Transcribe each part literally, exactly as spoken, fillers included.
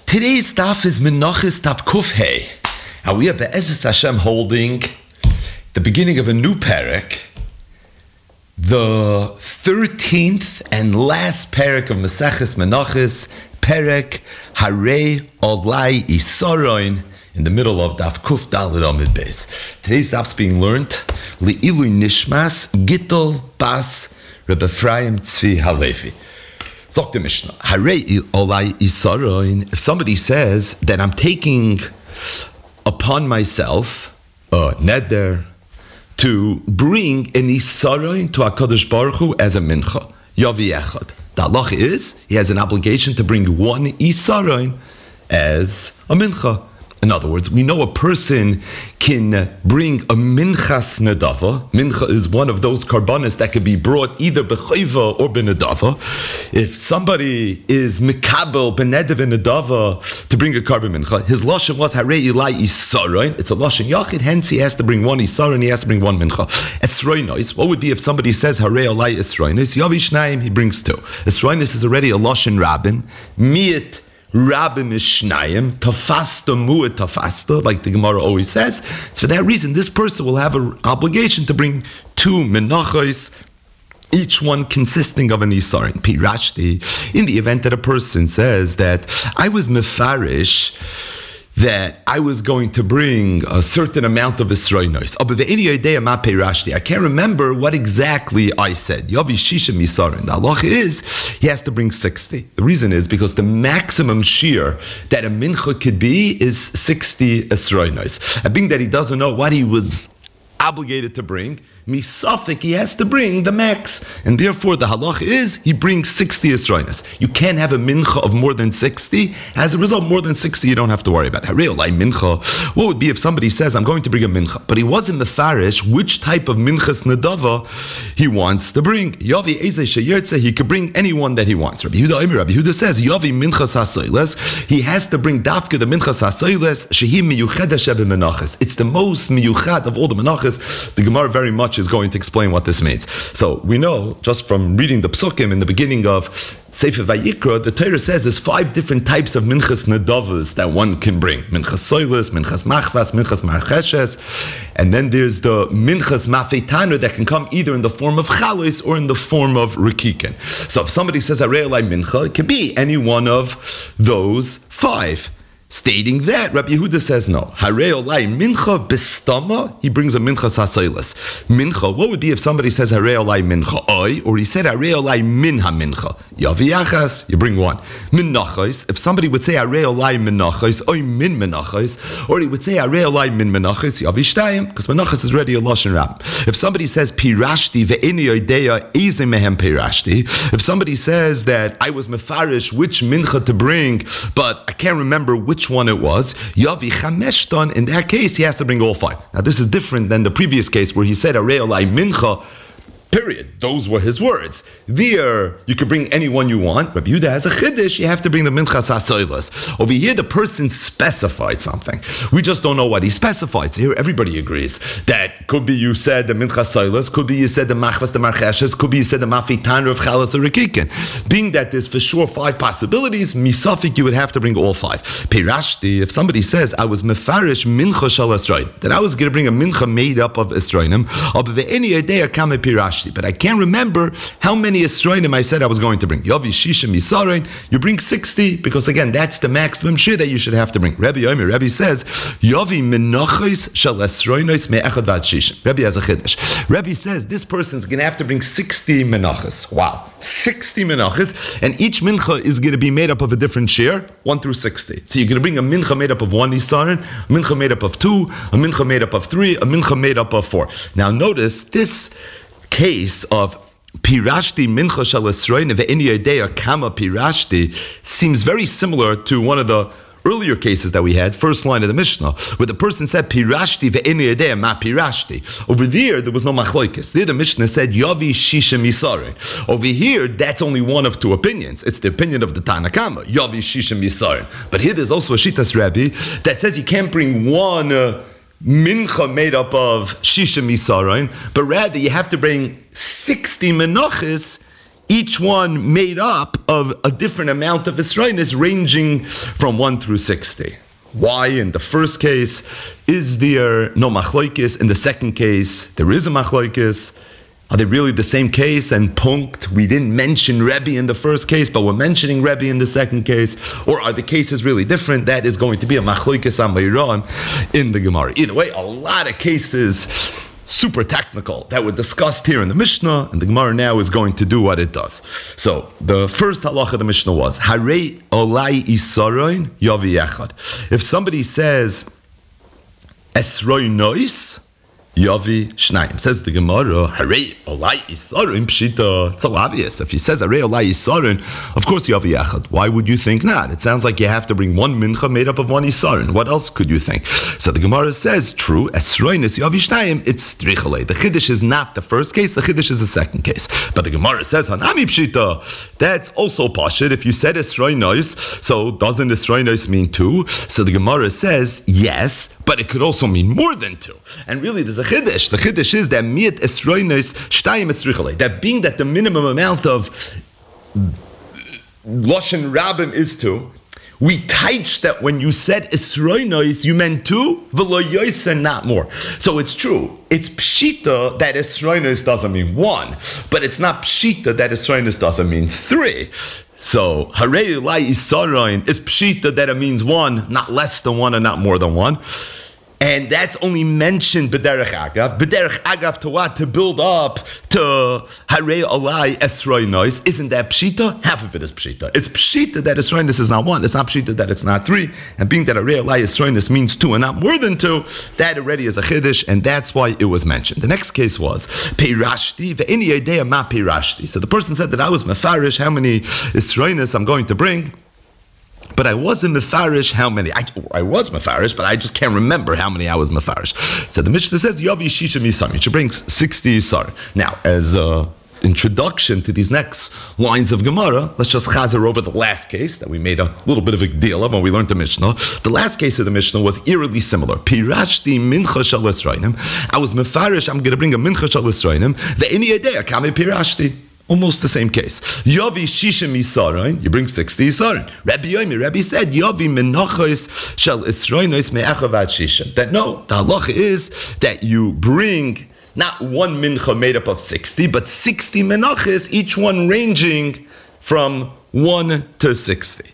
Today's daf is Menachos daf Kuf Hey. Now we are Be'ezus Hashem holding the beginning of a new parak, the thirteenth and last parak of Maseches Menachos, parak Harei Olai Isaroin, in the middle of daf Kuf Daled Amid Beis. Today's daf is being learned Le'ilu Nishmas Gittel Bas Reb Ephraim Tzvi Halevi. Zok the Mishnah. Harei olai isaroin. If somebody says that I'm taking upon myself a neder to bring an isaroin to HaKadosh Baruch Hu as a mincha, yavi echad. The halacha is he has an obligation to bring one isaroin as a mincha. In other words, we know a person can bring a minchas nedava. Mincha is one of those karbanas that could be brought either b'chayva or b'nedava. If somebody is mikabel b'nedav and nedava to bring a karban mincha, his lashon was harei ilai isaroin. It's a lashon yachid, hence he has to bring one isaroin, he has to bring one mincha. Esroinos, what would be if somebody says harei ilai esroinos? Yavi shnayim, he brings two. Esroinos is already a lashon rabbin. Miet Rabbi Mishnayim, tafasta mu'et tafasta, like the Gemara always says. So for that reason, this person will have an obligation to bring two menachos, each one consisting of an isarin. Pirashti, in the event that a person says that I was mefarish, that I was going to bring a certain amount of Isroinos. I can't remember what exactly I said. Yavi shisha misarin. The halacha is he has to bring sixty. The reason is because the maximum shear that a mincha could be is sixty Isroinos. And being that he doesn't know what he was obligated to bring, misafik, he has to bring the max, and therefore the halach is he brings sixty esroinas. You can't have a mincha of more than sixty. As a result, more than sixty you don't have to worry about. Harei olai mincha. What would be if somebody says I'm going to bring a mincha, but he wasn't mefarish which type of minchas nedava he wants to bring? Yavi ezeh sheyirtze, he could bring anyone that he wants. Rabbi Yehuda Omer, Rabbi Yehuda says Yavi minchas hasoiles. He has to bring dafka the minchas hasoiles shehi miyuchad shebe menachos. It's the most miyuchad of all the menachos. The Gemara very much is going to explain what this means. So we know just from reading the psukim in the beginning of Sefer Vayikra, the Torah says there's five different types of minchas nedavas that one can bring: minchas soilis, minchas machvas, minchas marcheshes, and then there's the minchas mafetana that can come either in the form of chalis or in the form of rikikin. So if somebody says harei olai mincha, it can be any one of those five. Stating that, Rabbi Yehuda says no. Harei olai mincha bistama, he brings a mincha sasoilas. Mincha, what would be if somebody says harei olai mincha oi, or he said harei olai minha mincha? Yavi yachas, you bring one. Minachos, if somebody would say harei olai minachos, oi min minachos, or he would say harei olai min minachos, yavi shtayim, because minachos is already a lashon rab. If somebody says pirashti ve'eni oideya eze mehem pirashti, if somebody says that I was mefarish which mincha to bring, but I can't remember which Which one it was, Yavi Chameshton, in that case, he has to bring all five. Now, this is different than the previous case where he said, Harei olai mincha, period. Those were his words. There, you could bring anyone you want. Rabbi Yehuda has a chiddush, you have to bring the minchas hasoilas. Over here, the person specified something. We just don't know what he specified. So here, everybody agrees that could be you said the minchas hasoilas, could be you said the machvas, the marcheshes, could be you said the mafitan of chalas or rikikin. Being that there's for sure five possibilities, misafik, you would have to bring all five. Pirashti, if somebody says, I was mefarish mincha shal esroin, that I was going to bring a mincha made up of esroinim, of ve'eni idea kame pirashti, but I can't remember how many esroinim I said I was going to bring. Yavi shisha misarein, you bring sixty, because again, that's the maximum share that you should have to bring. Rabbi Yomer, Rabbi says, Yavi menachos shal esroinos me'echad vad shisha. Rabbi has a chiddush. Rabbi says, this person's going to have to bring sixty menachos. Wow. sixty menachos, and each mincha is going to be made up of a different share, one through sixty. So you're going to bring a mincha made up of one isarin, a mincha made up of two, a mincha made up of three, a mincha made up of four. Now notice, this case of pirashti mincha shel esroin ve'eni yodea kama pirashti seems very similar to one of the earlier cases that we had, first line of the Mishnah, where the person said pirashti ve'eni yodea ma pirashti. Over there, there was no machloikis. There, the Mishnah said yavi shisha misarin. Over here, that's only one of two opinions. It's the opinion of the Tana Kama, yavi shisha misarin. But here, there's also a shitas Rabbi that says you can't bring one. Uh, mincha made up of shisha misaron, but rather you have to bring sixty menachos each one made up of a different amount of Esroinis ranging from one through sixty. Why? In the first case, is there no machloikis? In the second case, there is a machloikis. Are they really the same case? And punkt, we didn't mention Rebbe in the first case, but we're mentioning Rebbe in the second case. Or are the cases really different? That is going to be a machloikis amayron in the Gemara. Either way, a lot of cases, super technical, that were discussed here in the Mishnah, and the Gemara now is going to do what it does. So, the first halacha of the Mishnah was, Harei olai isaroin yavi echad. If somebody says, Esroi nois, Yavi Shnaim. Says the Gemara, Harei Olai Isarin Pshita. It's so obvious. If he says Harei Olai Isarin, of course Yavi Echad. Why would you think not? It sounds like you have to bring one mincha made up of one Isarin. What else could you think? So the Gemara says, true, Esroin is Yavi Shnaim, it's Strichale. The Chiddush is not the first case, the Chiddush is the second case. But the Gemara says, Hanami Pshita. That's also Pashit. If you said Esroin Nois, so doesn't Esroin Nois mean two? So the Gemara says, yes, but it could also mean more than two. And really, there's a chiddush. The chiddush is that miat esroinos shtayim etzrichalei. That being that the minimum amount of loshen rabim is two, we teach that when you said esroinos, you meant two, v'lo yoser, not more. So it's true. It's pshita that esroinos doesn't mean one, but it's not pshita that esroinos doesn't mean three. So, Harei Olai Isaroin is pshita that it means one, not less than one and not more than one. And that's only mentioned b'derech agav. B'derech agav to what? To build up to Harei Olai Esroi Nois. Isn't that pshita? Half of it is pshita. It's pshita that Esroi Nois is not one. It's not pshita that it's not three. And being that Harei Olai Esroi Nois means two and not more than two, that already is a chiddush, and that's why it was mentioned. The next case was Peirashti ve'eni yedea ma Peirashti. So the person said that I was mefarish how many Esroi Nois I'm going to bring. But I wasn't mefarish how many. I, I was mefarish, but I just can't remember how many I was mefarish. So the Mishnah says, Yavi Shisha Misar. You should bring sixty Isar. Now, as an introduction to these next lines of Gemara, let's just chazer over the last case that we made a little bit of a deal of when we learned the Mishnah. The last case of the Mishnah was eerily similar. Pirashti mincha shal Esrainim. I was mefarish, I'm going to bring a mincha shal Esrainim. Ve'ini yedea kame pirashti. Almost the same case. Yavi shishim isarin, you bring sixty isarin. Rabbi Yomi, Rabbi said, Yavi menachos shel isroinos me'achavad shishim. That no, the halacha is that you bring not one mincha made up of sixty, but sixty menachos, each one ranging from one to sixty.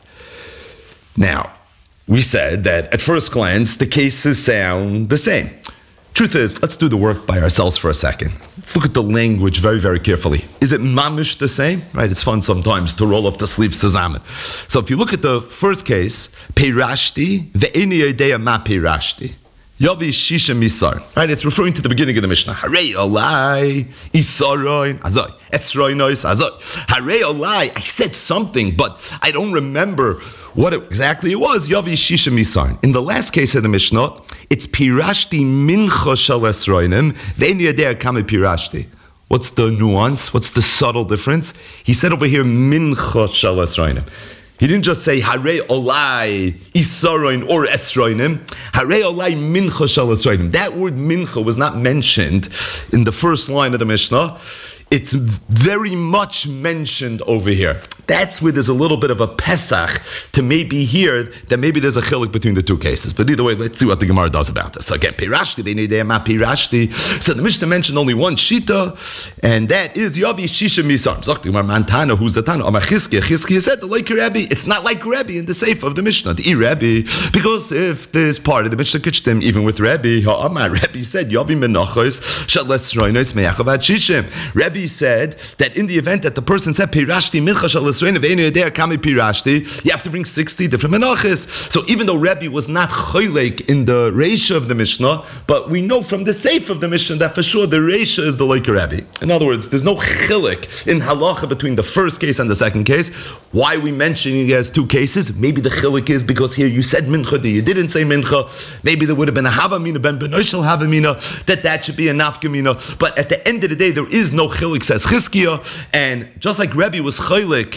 Now, we said that at first glance, the cases sound the same. Truth is, let's do the work by ourselves for a second. Let's look at the language very, very carefully. Is it mamish the same? Right, it's fun sometimes to roll up the sleeves to zamen. So if you look at the first case, Peirashti, ve'eni yedea ma Peirashti. Yavi shisha misar. Right, it's referring to the beginning of the Mishnah. Harei olai, isaroin, azoi. Esroinois, azoi. Harei olai, I said something, but I don't remember what it, exactly it was. Yavi shisha misar. In the last case of the Mishnah, it's pirashti mincha shel esroinim, ve'eni yedea kame pirashti. What's the nuance? What's the subtle difference? He said over here, mincha shel esroinim. He didn't just say Harei Olai Isaroin or Esroinim. Harei Olai Mincha Shel Esroinim. That word Mincha was not mentioned in the first line of the Mishnah. It's very much mentioned over here. That's where there's a little bit of a Pesach to maybe hear that maybe there's a chilik between the two cases. But either way, let's see what the Gemara does about this. So again, Pirashti, they need ma Pirashti. So the Mishnah mentioned only one Shita, and that is Yavi Shisha Misar. Zok the Gemara Mantana, who's the Tana? Amar Chizkiya. Chizkiya said, like Rebbe, it's not like Rebbe in the Seif of the Mishnah, the Rebbe, because if this part of the Mishnah Kitchtim, even with Rebbe, Amar Rebbe said, Yavi Menachos, Shalas Roinos Me'achavad Shishim. Rebbe said that in the event that the person said Pirashti Mincha Shal Esroin Ve'enu Yedea Kami Pirashti, you have to bring sixty different menachos. So even though Rebbe was not choylek in the Reisha of the Mishnah, but we know from the Seif of the Mishnah that for sure the Reisha is the like Rebbe. In other words, there's no chilik in halacha between the first case and the second case. Why are we mentioning it as two cases? Maybe the chilik is because here you said Mincha, you didn't say Mincha. Maybe there would have been a Havamina, Ben Benoishal Havamina, that that should be a Nafkamina. But at the end of the day, there is no chilik, says Chizkiya, and just like Rebbe was choylek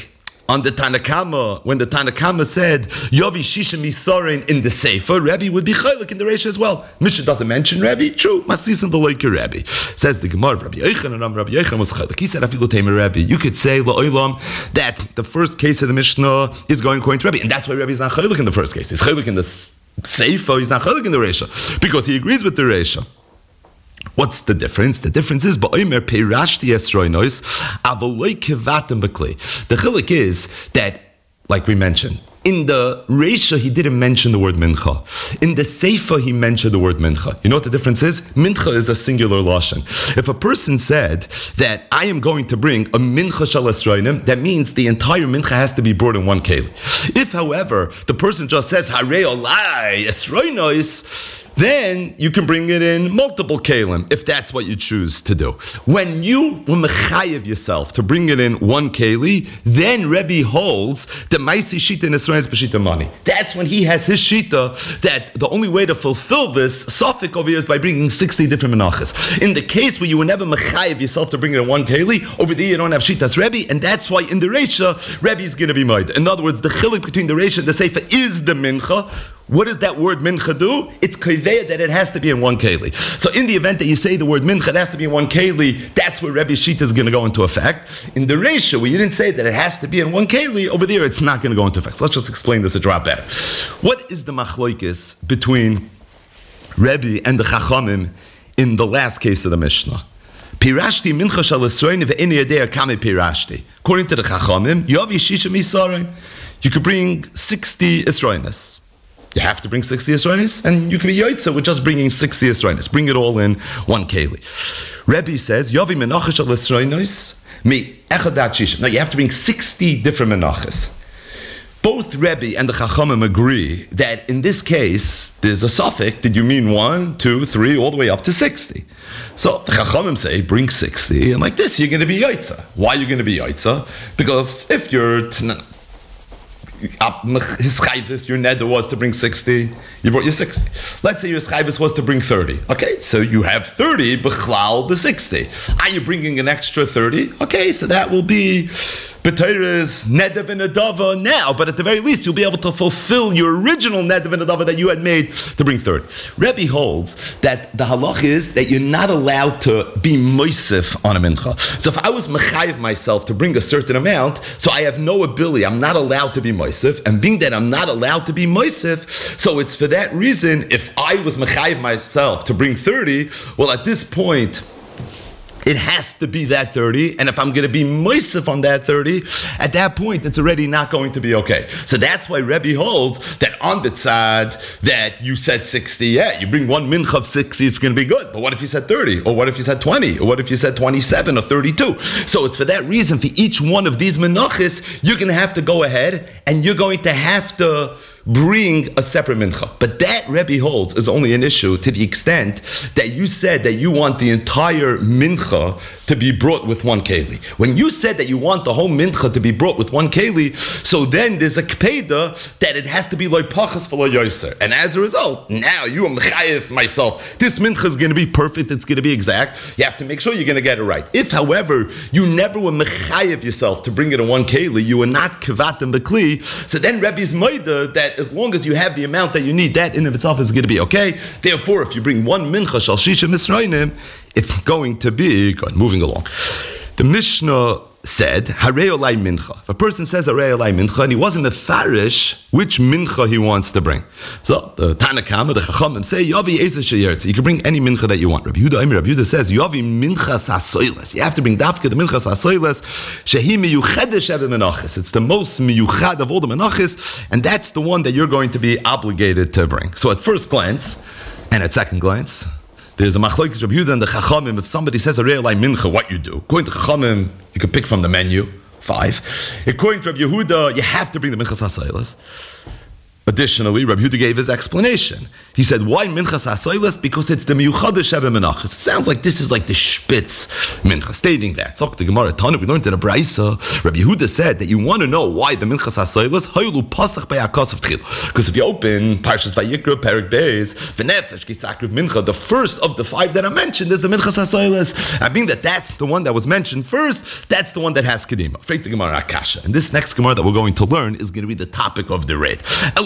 on the Tanakama, when the Tanakama said Yovi Shisha Misorin in the Sefer, Rebbe would be chaylik in the Reisha as well. Mishnah doesn't mention Rebbe. True, Masis in the Leiker Rebbe. Says the Gemara, Rabbi Yochanan, and Rabbi Yochanan was chaylik. He said, Afilu Tamer Rebbe. You could say La'olam that the first case of the Mishnah is going according to Rebbe, and that's why Rebbe is not chaylik in the first case. He's chaylik in the Sefer. He's not chaylik in the Reisha because he agrees with the Reisha. What's the difference? The difference is ba'omer peirashti esroinos avoloi kevatem bekli. The chiluk is that, like we mentioned, in the Reisha he didn't mention the word mincha. In the Sefer he mentioned the word mincha. You know what the difference is? Mincha is a singular lashon. If a person said that I am going to bring a mincha shel esroinim, that means the entire mincha has to be brought in one keli. If, however, the person just says harei olai esroinos, then you can bring it in multiple kalim, if that's what you choose to do. When you will mechayev yourself to bring it in one keli, then Rebbe holds the maisi shita in Esrei is b'shita money. That's when he has his shita, that the only way to fulfill this suffix over here is by bringing sixty different menachas. In the case where you will never mechayev yourself to bring it in one keli, over there you don't have shitas Rebbe, and that's why in the Reisha, Rebbe is going to be made. In other words, the chiluk between the Reisha and the Sefer is the mincha. What does that word mincha do? It's koveya that it has to be in one keli. So in the event that you say the word mincha, it has to be in one keli, that's where Rebbe Shita is going to go into effect. In the Reisha, where you didn't say that it has to be in one keli, over there it's not going to go into effect. So let's just explain this a drop better. What is the machloikis between Rebbe and the Chachamim in the last case of the Mishnah? Pirashti mincha shal esroin ve'eni yadei kame pirashti. According to the Chachamim, Yovi Shisha Misarin, you could bring sixty esroinas. You have to bring sixty Yisroinis, and you can be Yoitza with just bringing sixty Yisroinis. Bring it all in one keli. Rebbe says, Yovi menachas shel Yisroinis, mi echadat shisha. Now you have to bring sixty different menachas. Both Rebbe and the Chachamim agree that in this case, there's a suffix. Did you mean one, two, three, all the way up to sixty? So the Chachamim say, bring sixty, and like this, you're going to be Yoitza. Why are you going to be Yoitza? Because if you're... T- His chayvus, your neder was to bring sixty, you brought your sixty. Let's say your chayvus was to bring thirty. Okay, so you have thirty, b'chlal the sixty. Are you bringing an extra thirty? Okay, so that will be B'Torah's neder v'nedava now, but at the very least you'll be able to fulfill your original neder v'nedava that you had made to bring thirty. Rebbe holds that the halach is that you're not allowed to be moisef on a mincha. So if I was mechayev myself to bring a certain amount, so I have no ability, I'm not allowed to be moisef, and being that I'm not allowed to be moisef, so it's for that reason, if I was mechayev myself to bring thirty, well at this point, it has to be that thirty, and if I'm going to be moisef on that thirty, at that point, it's already not going to be okay. So that's why Rebbe holds that on the tzad, that you said sixty, yeah, you bring one mincha of sixty, it's going to be good. But what if you said thirty? Or what if you said twenty? Or what if you said twenty-seven or thirty-two? So it's for that reason, for each one of these menachis, you're going to have to go ahead, and you're going to have to bring a separate mincha. But that Rebbe holds is only an issue to the extent that you said that you want the entire mincha to be brought with one keli. When you said that you want the whole mincha to be brought with one keli, so then there's a kpeda that it has to be like pachas v'lo yoser. And as a result, now you are mechayev myself. This mincha is going to be perfect, it's going to be exact. You have to make sure you're going to get it right. If, however, you never were mechayev yourself to bring it in one keli, you were not kavatim bekli, so then Rebbe's moida that as long as you have the amount that you need, that in of itself is going to be okay. Therefore, if you bring one mincha shal shisha misrainim, it's going to be good. Moving along. The Mishnah said, Harei olai mincha. If a person says Harei olai mincha, and he wasn't mefarish which mincha he wants to bring. So, the Tanakama, the Chachamim say, Yavi Ezer Sheyertz. You can bring any mincha that you want. Rabbi Yehuda, Rabbi Yehuda says, Yavi mincha sasoiles. You have to bring dafka the mincha sasoiles. Shehi miyuchedesh ebe menachis. It's the most miyuchad of all the menachis, and that's the one that you're going to be obligated to bring. So at first glance, and at second glance, there's a machlokes Rabbi Yehuda and the Chachamim. If somebody says a re'elai mincha, what you do? According to Chachamim, you can pick from the menu. Five. According to Rabbi Yehuda, you have to bring the minchas hasaylas. Additionally, Rabbi Yehuda gave his explanation. He said, why Minchas HaSoilas? Because it's the Miyuchad Sheba Menachos. It sounds like this is like the Spitz Mincha, stating that. So the Gemara Tana, we learned in a Braisa, Rabbi Yehuda said that you want to know why the Minchas HaSoilas, Hayulu Pasach by Akas of Tchil. Because if you open Parshas Vayikra, Perek Beis, V'nefesh Kisakriv Mincha, the first of the five that I mentioned is the Minchas HaSoilas. I mean that that's the one that was mentioned first, that's the one that has Kedima. Freit the Gemara Akasha. And this next Gemara that we're going to learn is going to be the topic of the raid.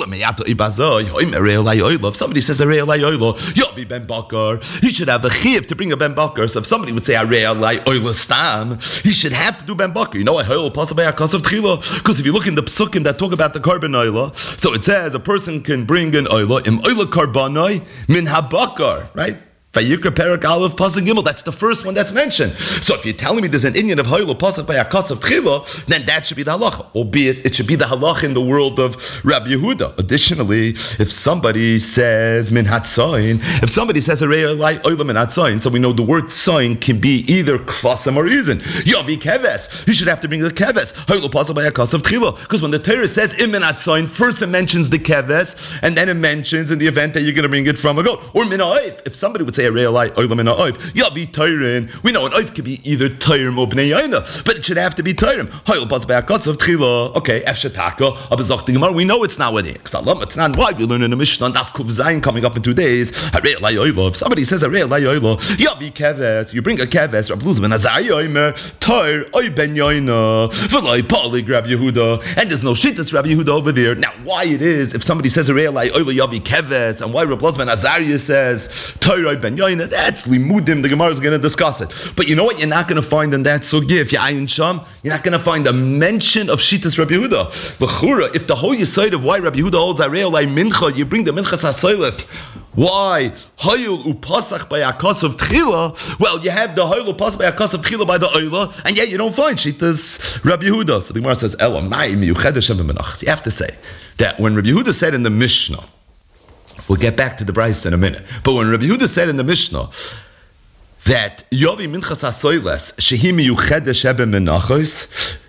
If somebody says a Arei Oilo, Yovi Ben Bakar, he should have a chiv to bring a Ben Bakar. So if somebody would say Arei Oilo Stam, he should have to do Ben Bakar. You know why Oilo possibly Akas of Tchila? Because if you look in the psukim that talk about the carbon Oilo, so it says a person can bring an Oilo, im Oilo Karbanoi min habakar, right? Vayikra Perek Aleph Pasuk Gimel. That's the first one that's mentioned. So if you're telling me there's an Indian of Haylo Pasuk by Akas of Tchila, then that should be the halacha. Albeit it should be the halacha in the world of Rabbi Yehuda. Additionally, if somebody says Min Hatzayin, if somebody says Arei Oilo Min Hatzayin, so we know the word Tzayin can be either Kvasim or Izin. Yavi Keves. He should have to bring the Keves. Haylo Pasuk by Akas of Tchila. Because when the Torah says Im Min Hatzayin, first it mentions the Keves, and then it mentions in the event that you're going to bring it from a goat. Or Min Ha'oif. If somebody would say we know an oif could be either Tayrim or Bnei Yaina, but it should have to be Tayrim. Okay, we know it's not with it. Why we learn in the Mishnah on Daf Kuv Zayin coming up in two days? If somebody says you bring a keves, and there's no shittas Rabbi Yehuda over there. Now, why it is if somebody says and why Rabbi Lozman Azariah says Torah ben Yoina, that's limudim. The Gemara is going to discuss it. But you know what? You're not going to find in that sugya. If you're ayin sham, you're not going to find a mention of Shitas Rabbi Yehuda. L'chura, if the whole yesod of why Rabbi Yehuda holds Arei Olai Mincha, you bring the Minchas HaSoilas. Why? Hayul upasach by Akas of Tchila. Well, you have the Hayul upasach by Akas of Tchila by the Oila, and yet you don't find Shitas Rabbi Yehuda. So the Gemara says, Elam Mai Miyuchedesh Menachos. You have to say that when Rabbi Yehuda said in the Mishnah, we'll get back to the Braisa in a minute. But when Rabbi Yehuda said in the Mishnah that Yovi Minchas HaSoilas Shehi Miyuchedesh Sheba Menachos,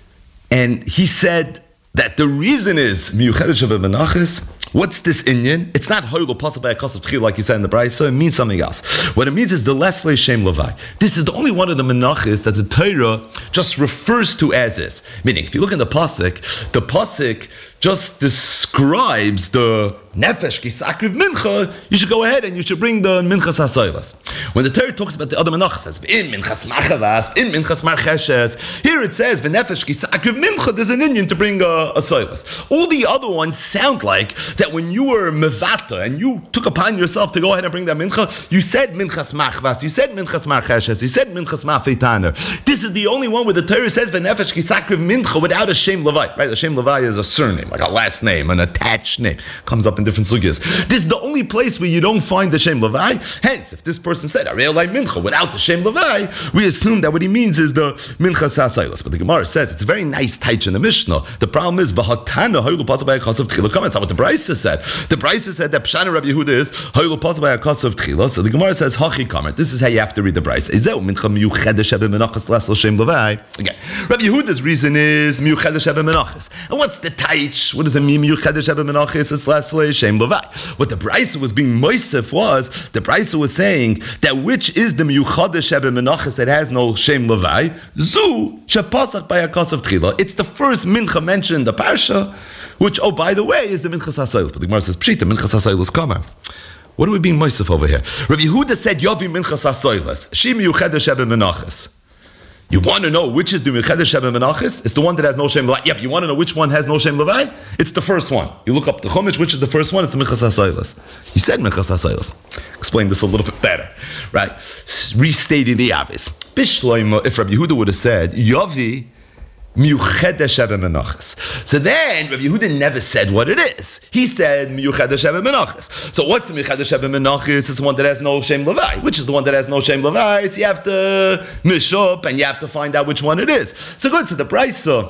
and he said that the reason is Miyuchedesh Sheba Menachos, what's this Inyan? It's not Hoylo possible by a Kas of Tchil like you said in the Braisa. It means something else. What it means is the Leslie Shem Levi. This is the only one of the Menachos that the Torah just refers to as is. Meaning, if you look in the Pasuk, the Pasuk just describes the Nefesh Kisakriv Mincha. You should go ahead and you should bring the Minchas HaSoilas. When the Torah talks about the other Menachos, it says in Minchas Machavas, in Minchas Marcheshes. Here it says V'nefesh Kisakriv Mincha. There's an Indian to bring a, a Soilas. All the other ones sound like that when you were Mevata and you took upon yourself to go ahead and bring that Mincha, you said Minchas Machvas, you said Minchas Marcheshes, you said Minchas Mafeitaner. This is the only one where the Torah says V'nefesh Kisakriv Mincha without a Shem Levi. Right? A Shem Levi is a surname, like a last name, an attached name. Comes up in different sugyas. This is the only place where you don't find the Shem Levi. Hence, if this person said Arei Olai Mincha without the Shem Levi, we assume that what he means is the Minchas HaSoilas. But the Gemara says it's a very nice taich in the Mishnah. The problem is V'hatana Haylu Pasuk by Akas of Tchila. That's not what the Braisa said. The Braisa said that Pshana Rabbi Yehuda is Haylu Pasuk by Akas of Tchila. So the Gemara says Hachi Kamer. This is how you have to read the Braisa. Is that Mincha Miyuchedesh Sheba Menachos Lesel Shem Levi? Again, Rabbi Yehuda's reason is Miyuchedesh Sheba Menachos. And what's the taich? What does it mean Miyuchedesh Sheba Menachos? It's Lesel Shem Levi. What the Braisa was being moisef was, the Braisa was saying that which is the Miyuchedesh Sheba Menachos that has no Shem Levi? Zu Shepasach by Akas of Tchila. It's the first Mincha mentioned in the Parsha, which, oh, by the way, is the Minchas HaSoilas. But the Gemara says, Pshita, Minchas HaSoilas Kamer. What are we being moisef over here? Rabbi Yehuda said, Yovi Minchas HaSoilas, Shi Miyuchedesh Sheba Menachos. You want to know which is the Miyuchedesh Sheba Menachos? It's the one that has no Shem Levi. Yeah, but you want to know which one has no Shem Levi? It's the first one. You look up the Chumash, which is the first one? It's the Minchas HaSoilas. He said Minchas HaSoilas. Explain this a little bit better, right? Restating the obvious. Bishloima, if Rabbi Yehuda would have said, Yovi Miyuchedesh Sheba Menachos. So then, Rabbi Yehuda never said what it is. He said Miyuchedesh Sheba Menachos. So what's the Miyuchedesh Sheba Menachos? It's the one that has no Shem Levi. Which is the one that has no Shem Levi? It's you have to mish up and you have to find out which one it is. So good, so the Braisa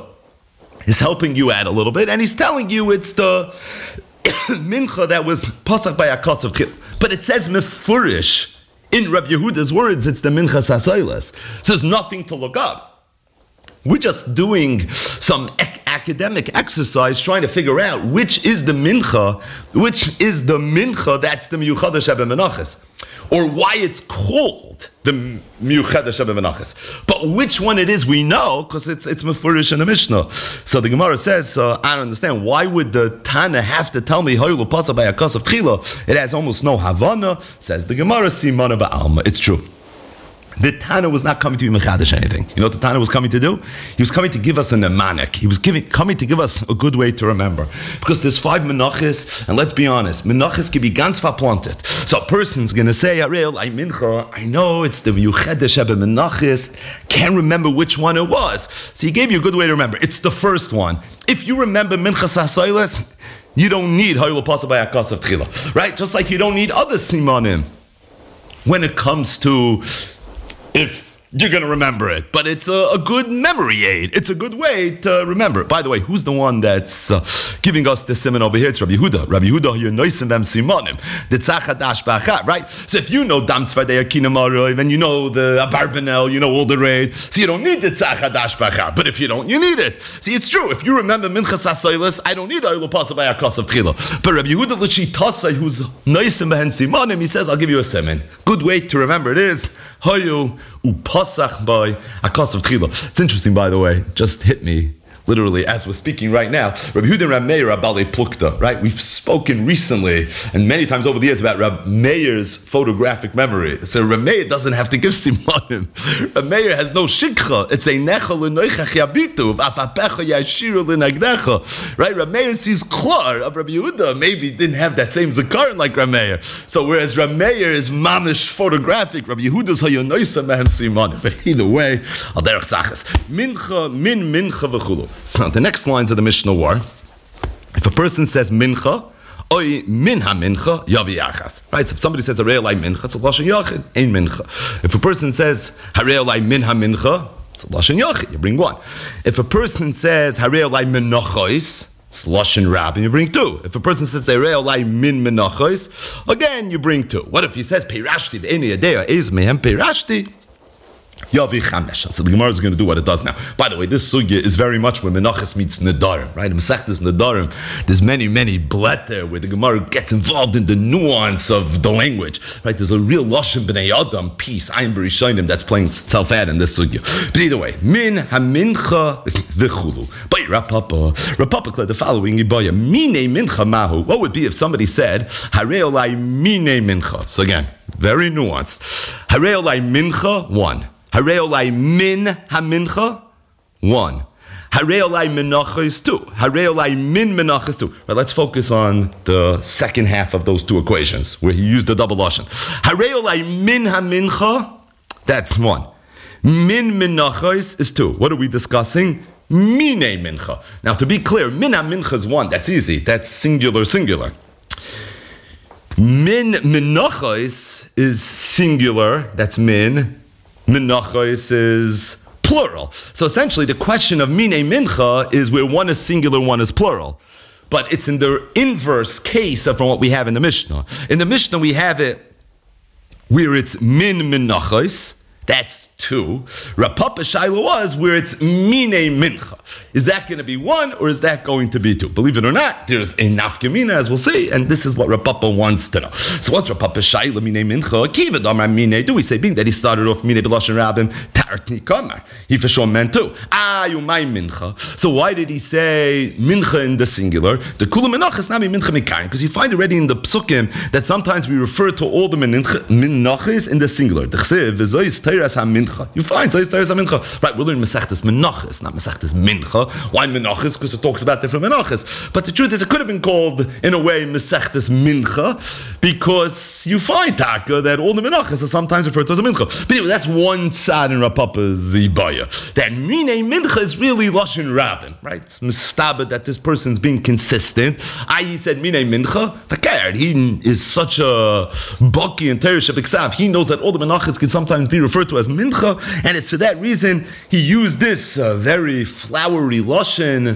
is helping you out a little bit, and he's telling you it's the Mincha that was Pasach by Akas of Tchil. But it says Mefurish in Rabbi Yehuda's words, it's the Minchas HaSoilas. So there's nothing to look up. We're just doing some ec- academic exercise trying to figure out which is the mincha, which is the mincha that's the Miyuchada Sheba Menachos, or why it's called the Miyuchada Sheba Menachos. But which one it is we know, because it's it's Mefurish in the Mishnah. So the Gemara says, uh, I don't understand, why would the Tana have to tell me Hoylu Pasa by a Kas of Tchila? It has almost no Havana. Says the Gemara, Simana Ba'alma. It's true. The Tana was not coming to be mechadish anything. You know what the Tana was coming to do? He was coming to give us a mnemonic. He was giving, coming to give us a good way to remember. Because there's five menachos, and let's be honest, menachos can be ganz verplanted. So a person's going to say, Ariel, I mincha, I know it's the Miyuchada Sheba Menachos, can't remember which one it was. So he gave you a good way to remember. It's the first one. If you remember Minchas HaSoiles, you don't need Hoylu Pasa by Akas of Tchila. Right? Just like you don't need other simanim when it comes to if you're going to remember it. But it's a, a good memory aid. It's a good way to remember it. By the way, who's the one that's uh, giving us the simon over here? It's Rabbi Yehuda. Rabbi Yehuda, you're noisim them simonim. The tzachadash ba'achat, right? So if you know dam tzvadei akina maroi, then you know the abarbanel, you know all the raid. So you don't need the tzachadash ba'achat. But if you don't, you need it. See, it's true. If you remember minchas hasoilis, I don't need oilu pasa by akas of tchila. But Rabbi Yehuda l'shi tasai, who's noisim behen simonim, he says, I'll give you a simon. Good way to remember it is hayu upasach by akas of tchila. It's interesting, by the way, just hit me literally as we're speaking right now. Rabbi Yehuda and Rabbi Meir are Balei Plukta, right? We've spoken recently and many times over the years about Rabbi Meir's photographic memory. So Rabbi Meir doesn't have to give simanim. Rabbi Meir has no shikha. It's a necha l'noichach yabitu v'afapecha yashiru l'nagdecha. Right? Rabbi Meir sees klar of Rabbi Yehuda. Maybe didn't have that same zakaron like Rabbi Meir. So whereas Rabbi Meir is mamish photographic, Rabbi Yehuda's hayonoisa mehem simanim. But either way, al derech zachas mincha min mincha v'chulu. So the next lines of the Mishnah were, if a person says mincha, oy minha mincha, yavi yachas. Right? So if somebody says harei mincha, it's a lashon yachid, ein mincha. If a person says harei minha mincha, it's a lashon yachid, you bring one. If a person says harei menachos, it's lashon rab, and you bring two. If a person says harei min menachos, again you bring two. What if he says peirashti v'eni yadea is mehem peirashti? Yavi Chamesh. So the Gemara is going to do what it does now. By the way, this sugya is very much where Menachos meets Nedarim, right? In Masechtas Nedarim, there's many, many blatter where the Gemara gets involved in the nuance of the language, right? There's a real Lashon B'nei Adam piece, Ayin B'Rishonim, that's playing itself out in this sugya. But either way, Min HaMincha V'chulu. But Rapapa, Rapapa declared the following, Yibaya, Mine Mincha Mahu. What would be if somebody said, Harei Olai Mine Mincha? So again, very nuanced. Harei Olai Mincha, one. Harei olai min hamincha, one. Harei olai menachos, two. Harei olai min menachos, two. Right, let's focus on the second half of those two equations, where he used the double lashon. Harei olai min hamincha, that's one. Min menachos is two. What are we discussing? Mine mincha. Now, to be clear, min hamincha is one. That's easy. That's singular, singular. Min menachos is singular. That's min. Menachos is plural. So essentially the question of mine mincha is where one is singular, one is plural. But it's in the inverse case of from what we have in the Mishnah. In the Mishnah we have it where it's min menachos, that's two. Rapapa Shaila was where it's mine mincha. Is that going to be one or is that going to be two? Believe it or not, there's a nafkamina, as we'll see, and this is what Rapapa wants to know. So what's Rapapa Shaila mine mincha? Kivad amar mine. Do we say being that he started off mine b'lashon rabim tartni kamar? He for sure meant two. Ah, you my mincha. So why did he say mincha in the singular? The kula menachas nami mincha mikarin, because you find already in the psukim that sometimes we refer to all the menachas in the singular. The chsev is ois teiras ha mincha. You find so there's a mincha. Right, we're learning Masechtas Menachos, not Masechtas Mincha. Why Menachos? Because it talks about different Menachos. But the truth is, it could have been called, in a way, Masechtas Mincha, because you find, Taka, that all the Menachos are sometimes referred to as a Mincha. But anyway, that's one side in Rapapa's Ibaya. That Mine Mincha is really Lashon Rabin, right? It's mistabed that this person's being consistent. I, he said Mine Mincha, Fakir, he is such a Baki and Teresh Iksav. He knows that all the Menachos can sometimes be referred to as Mincha. And it's for that reason he used this uh, very flowery lashon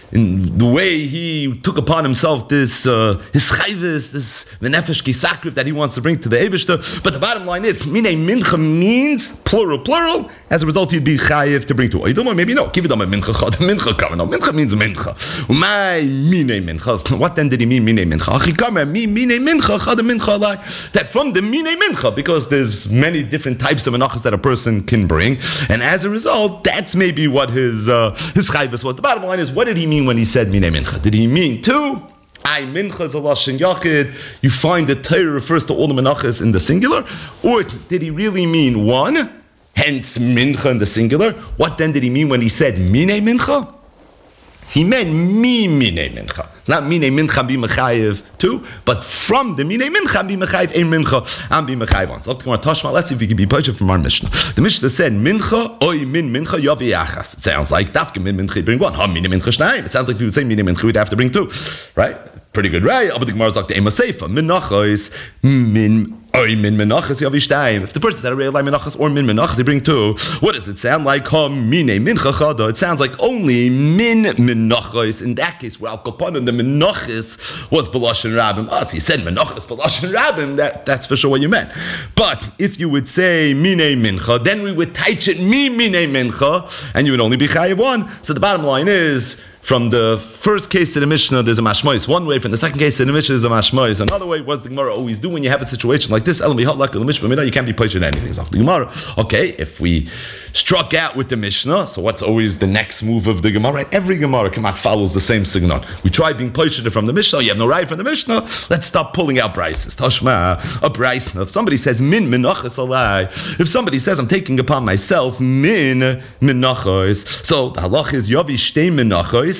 in the way he took upon himself this uh, his chayvus, this v'nefesh kisakriv that he wants to bring to the Eibishter. But the bottom line is, minei mincha means plural, plural. As a result, he'd be chayiv to bring to Oidom, or maybe no. Kivudam mincha chad mincha kamen. No, mincha means mincha. Umay minei mincha. What then did he mean minei mincha? Achikamer mi minei mincha chad mincha alai. That from the minei mincha, because there's many different types of menachas that a person can bring, and as a result, that's maybe what his uh, his chayvus was. The bottom line is, what did he mean when he said minei mincha? Did he mean two? I mincha is a lashon yachid. You find the Torah refers to all the menachas in the singular, or did he really mean one? Hence mincha in the singular. What then did he mean when he said minei mincha? He meant mi minei mincha. It's not minei mincha be mechayev too, but from the minei mincha be mechayev ein mincha and be mechayev on. So let's see if we can be purchased from our Mishnah. The Mishnah said mincha oy min mincha yavi achas. It sounds like dafke min mincha bring one. Ha minei mincha shnayim. It sounds like if you would say minei mincha we'd have to bring two, right? Pretty good, right? But the Gemara is like the ema seifa minachos min. Oy min menachas yavi shtayim. If the person said already like menachas or min menachas, they bring two. What does it sound like? Ha minei mincha chada. It sounds like only min menachos. In that case, where al kapanim the menachas was b'lashon rabim. Ah, so you said menachas b'lashon rabim. That that's for sure what you meant. But if you would say minei mincha, then we would teach it mi minei mincha, and you would only be chayav one. So the bottom line is, from the first case of the Mishnah, there's a mashmois one way. From the second case of the Mishnah, there's a mashmois another way. What does the Gemara always do when you have a situation like this? You can't be pushing anything. So the Gemara, okay, if we struck out with the Mishnah, so what's always the next move of the Gemara? Right? Every Gemara come out follows the same signal. We try being pushed from the Mishnah. You have no right from the Mishnah. Let's stop pulling out brises. Tashma, a brise. If somebody says min menachos alai, if somebody says I'm taking upon myself min menachos, so the halach is yavi shtei menachos.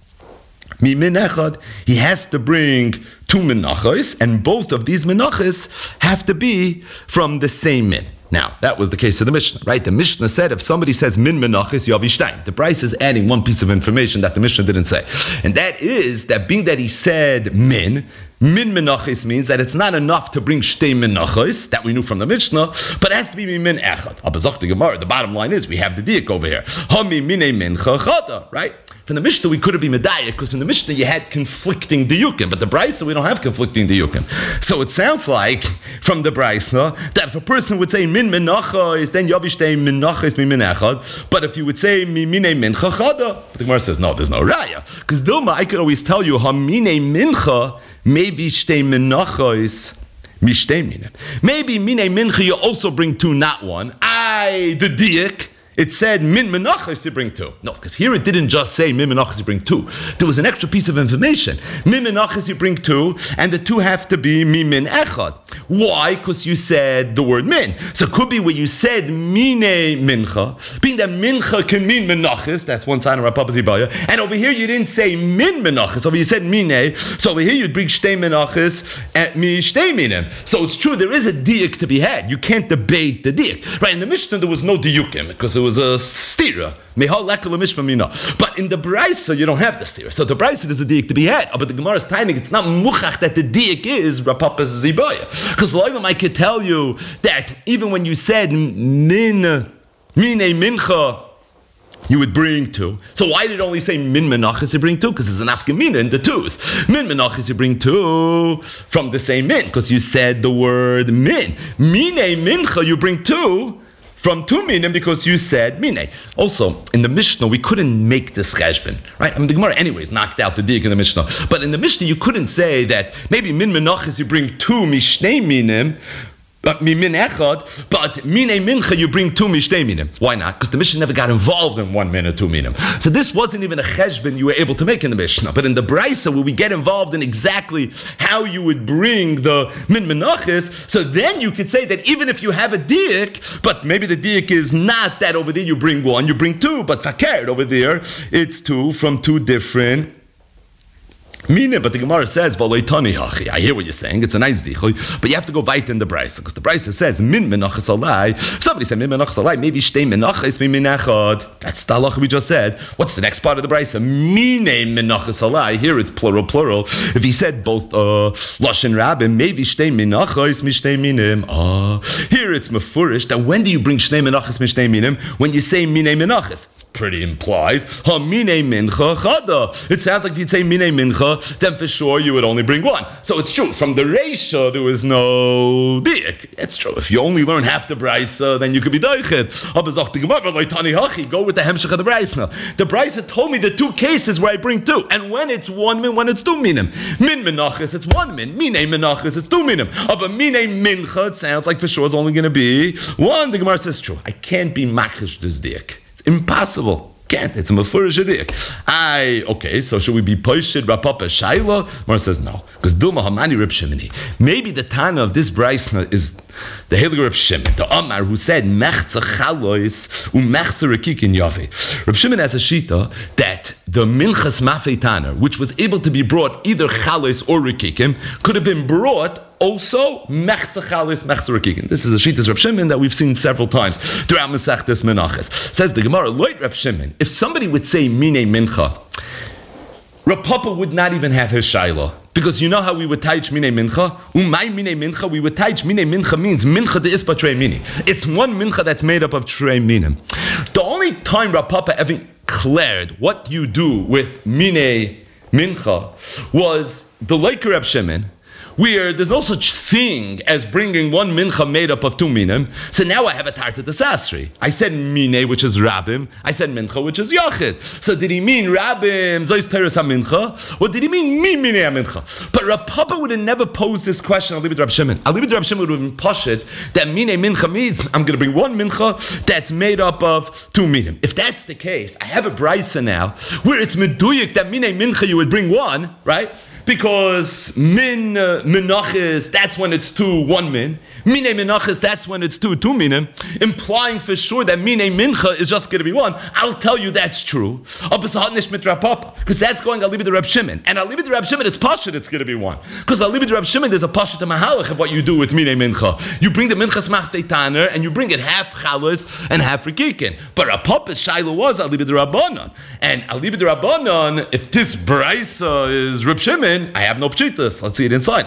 Mi min echad, he has to bring two menachos, and both of these menachos have to be from the same min. Now, that was the case of the Mishnah, right? The Mishnah said if somebody says min menachos yavi shtayim, the Bryce is adding one piece of information that the Mishnah didn't say. And that is that being that he said min, min menachos means that it's not enough to bring shtei menachos, that we knew from the Mishnah, but it has to be min echad. Abazok the Gemara, the bottom line is we have the diak over here. Hami minei mincha chada, right? From the Mishnah, we could have been medayik, because in the Mishnah you had conflicting diyukim, but the Brisa we don't have conflicting diyukim. So it sounds like from the Brisa that if a person would say min menacha is then yavishtei menacha is min echad, but if you would say mi minei mincha chada, but the Gemara says no, there's no raya, because Dilma I could always tell you ha minei mincha maybe shtei menacha is. Maybe minei mincha you also bring two, not one. I the diak. It said min menachos to bring two. No, because here it didn't just say min menachos to bring two. There was an extra piece of information. Min menachos you bring two, and the two have to be mi min echad. Why? Because you said the word min. So it could be where you said mine mincha, being that mincha can mean menachos. That's one side of Rav Papa Zibaya. And over here you didn't say min menachos. Over here you said mine. So over here you'd bring shtei menachos and mi shtei minem. So it's true there is a diuk to be had. You can't debate the diuk. Right? In the Mishnah there was no diukim because there was a stira. But in the Brisa, you don't have the stira. So the Brisa is the diak to be had. But the Gemara is timing, it's not muchach that the diak is Rav Papa Zibaya. Because Loivam, I could tell you that even when you said min, mine mincha, you would bring two. So why did it only say min menachos you bring two? Because there's an afkamina in the twos. Min menachos you bring two from the same min, because you said the word min. Mine mincha you bring two from two minim because you said mine. Also, in the Mishnah, we couldn't make this cheshbon, right? I mean, the Gemara anyways knocked out the diak in the Mishnah. But in the Mishnah, you couldn't say that maybe min menachos you bring two mishnei minim, but min echad, but mine mincha you bring two mishnei minim. Why not? Because the Mishnah never got involved in one min or two minim. So this wasn't even a cheshbon you were able to make in the Mishnah. But in the Brisa, where we get involved in exactly how you would bring the min menachos, so then you could say that even if you have a diak, but maybe the diak is not that over there you bring one, you bring two, but fakert over there, it's two from two different Mina, but the Gemara says, I hear what you're saying, it's a nice dichoy, but you have to go right in the Brisa, because the Brisa says, min menachos alai. Somebody said, min menachos alai, maybe shtei menachos min echad. That's the halacha we just said. What's the next part of the Brisa? Mine menachos alai. Here it's plural, plural. If he said both uh, lashon rabim, maybe shtei menachos mishtei minim. Ah, here it's mefurish that when do you bring shtei menachos mishtei minim? When you say mine menachos. pretty implied. Ha mine mincha chada. It sounds like if you'd say mine mincha, then for sure you would only bring one. So it's true. From the Reisha, there was no diak. It's true. If you only learn half the Brisa, then you could be doichet. Go with the hemshech of the Brisa. The Brisa told me the two cases where I bring two. And when it's one min, when it's two minim. Min menachis, it's one min. Mine menachis, it's two minim. But mine mincha, it sounds like for sure it's only going to be one. The Gemara says, true. I can't be machish this diak. It's impossible. Can't. It's a mefurish diak. I okay. So should we be poishid Rapapa Shaila? Gemara says no, because Dilma Hamani Reb Shimoni. Maybe the Tana of this Brisa is the Heilige Reb Shimon, the Amar who said mechza chalois umechza rekikin yavi. Reb Shimon has a shita that the minchas mafei Tana, which was able to be brought either chalois or rekikim, could have been brought also mechza chalois mechza rekikim. This is a shita Reb Shimon that we've seen several times throughout Masechtas Menachos. Says the Gemara, loit Reb Shimon. If somebody would say mine mincha, Rav Papa would not even have his shaila. Because you know how we would taich mine mincha? Umay mine mincha, we would taich mine mincha means mincha de ispa trei mini. It's one mincha that's made up of trei minim. The only time Rav Papa ever declared what you do with mine mincha was the Leiker Reb Shimon, where there's no such thing as bringing one mincha made up of two minim. So now I have a tarta de sasri. I said mine, which is rabim. I said mincha, which is yachid. So did he mean rabim, zois teres ha-mincha? Or did he mean mi mine ha-mincha? But Rav Papa would have never posed this question al libid Rab Shimon. Al libid Rab Shimon would have been poshit that mine mincha means I'm going to bring one mincha that's made up of two minim. If that's the case, I have a brisa now where it's meduyik that mine mincha you would bring one, right? Because min uh, menachis, that's when it's two, one min. Mine menachis, that's when it's two, two minim. Implying for sure that mine mincha is just going to be one. I'll tell you that's true. Because that's going Alibid the Reb Shimon. And Alibid the Reb Shimon is pashut, it's going to be one. Because Alibid the Reb Shimon, there's a pashut mahalach of what you do with mine mincha. You bring the minchas machtei taner, and you bring it half chalas and half rikikin. But Rav Papa's shaila was Alibid the Rabbanon. And Alibid the Rabbanon, if this brisa is Reb Shimon, I have no pshitas. Let's see it inside.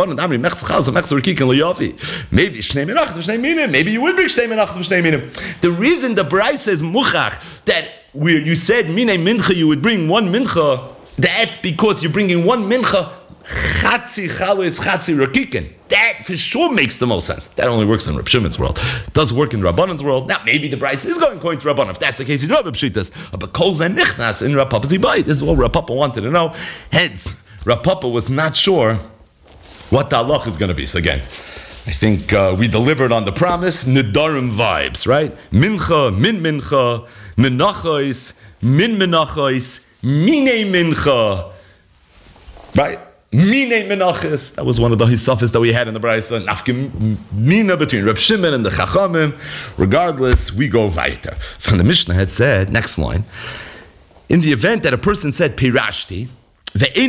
Maybe maybe you would bring shnei menachas v'shnei minim. The reason the brisa is muchach that where you said minei mincha you would bring one mincha, that's because you're bringing one mincha chatzi chalus chatzi rakikin. That for sure makes the most sense. That only works in Reb Shimon's world. It does work in Rabbanon's world. Now maybe the brisa is going according to Rabbanon. If that's the case, you do have a pshitas. But kol zeh nichnas in Rav Papa's ibayit. This is what Rav Papa wanted to know. Hence, Rav Papa was not sure what the halach is going to be. So again, I think uh, we delivered on the promise. Nidarim vibes, right? Mincha, min mincha, menachos, min menachos, mine mincha, right? Mine menachos. That was one of the hisafis that we had in the brisa. Nafke mina between Reb Shimon and the Chachamim. Regardless, we go weiter. So the Mishnah had said, next line, in the event that a person said pirashti, so I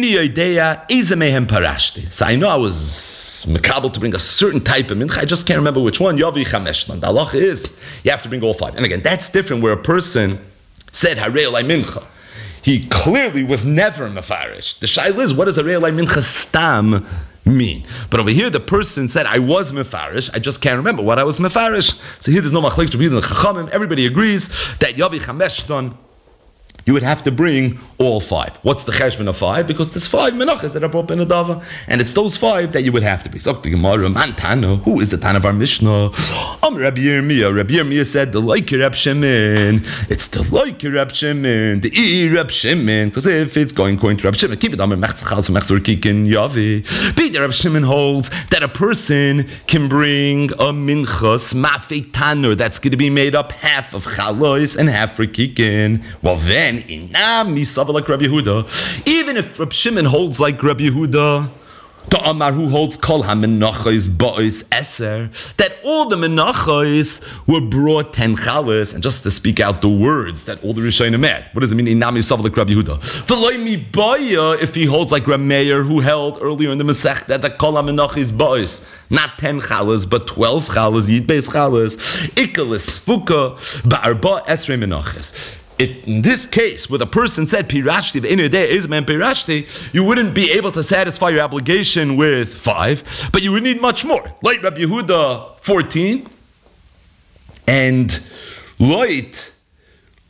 know I was mekabel to bring a certain type of mincha. I just can't remember which one. Yavi chameshlan. The halacha is you have to bring all five. And again, that's different where a person said harei olai mincha. He clearly was never mefarish. The shaila is, what does harei olai mincha stam mean? But over here, the person said, I was mefarish. I just can't remember what I was mefarish. So here, there's no machlek to be in the chachamim. Everybody agrees that yavi chameshlan, you would have to bring all five. What's the cheshbon of five? Because there's five menachas that are brought in a dava, and it's those five that you would have to bring. So the Gemara, man Tana, who is the Tana of our Mishnah? Um, Rabbi Yirmiyah. Rabbi Yirmiyah said the Leiker Reb Shimon. It's the Leiker Reb Shimon, the I Reb Shimon. Because if it's going going to Reb Shimon, keep it on mechzachal so mechzor kikin yavi. Be the Reb Shimon holds that a person can bring a minchas mafei tanur that's going to be made up half of chalois and half for kikin. Well then. Inam misava like Rabbi Yehuda. Even if Rabbi Shimon holds like Rabbi Yehuda, the Amar who holds kol ha-menachos ba'os eser, that all the menachos were brought ten chalas, and just to speak out the words that all the Rishonim had. What does it mean? Inam misava like Rabbi Yehuda. V'loi mi baya if he holds like Rabbi Meir who held earlier in the Masech that the kol ha-menachos ba'os, not ten chalas but twelve chalas, yid beis chalas, ikalis fuka ba'arba esrei menachos. It, in this case, where the person said pirashti, the inner day is man pirashti, you wouldn't be able to satisfy your obligation with five, but you would need much more. Like Rabbi Yehuda, fourteen, and light,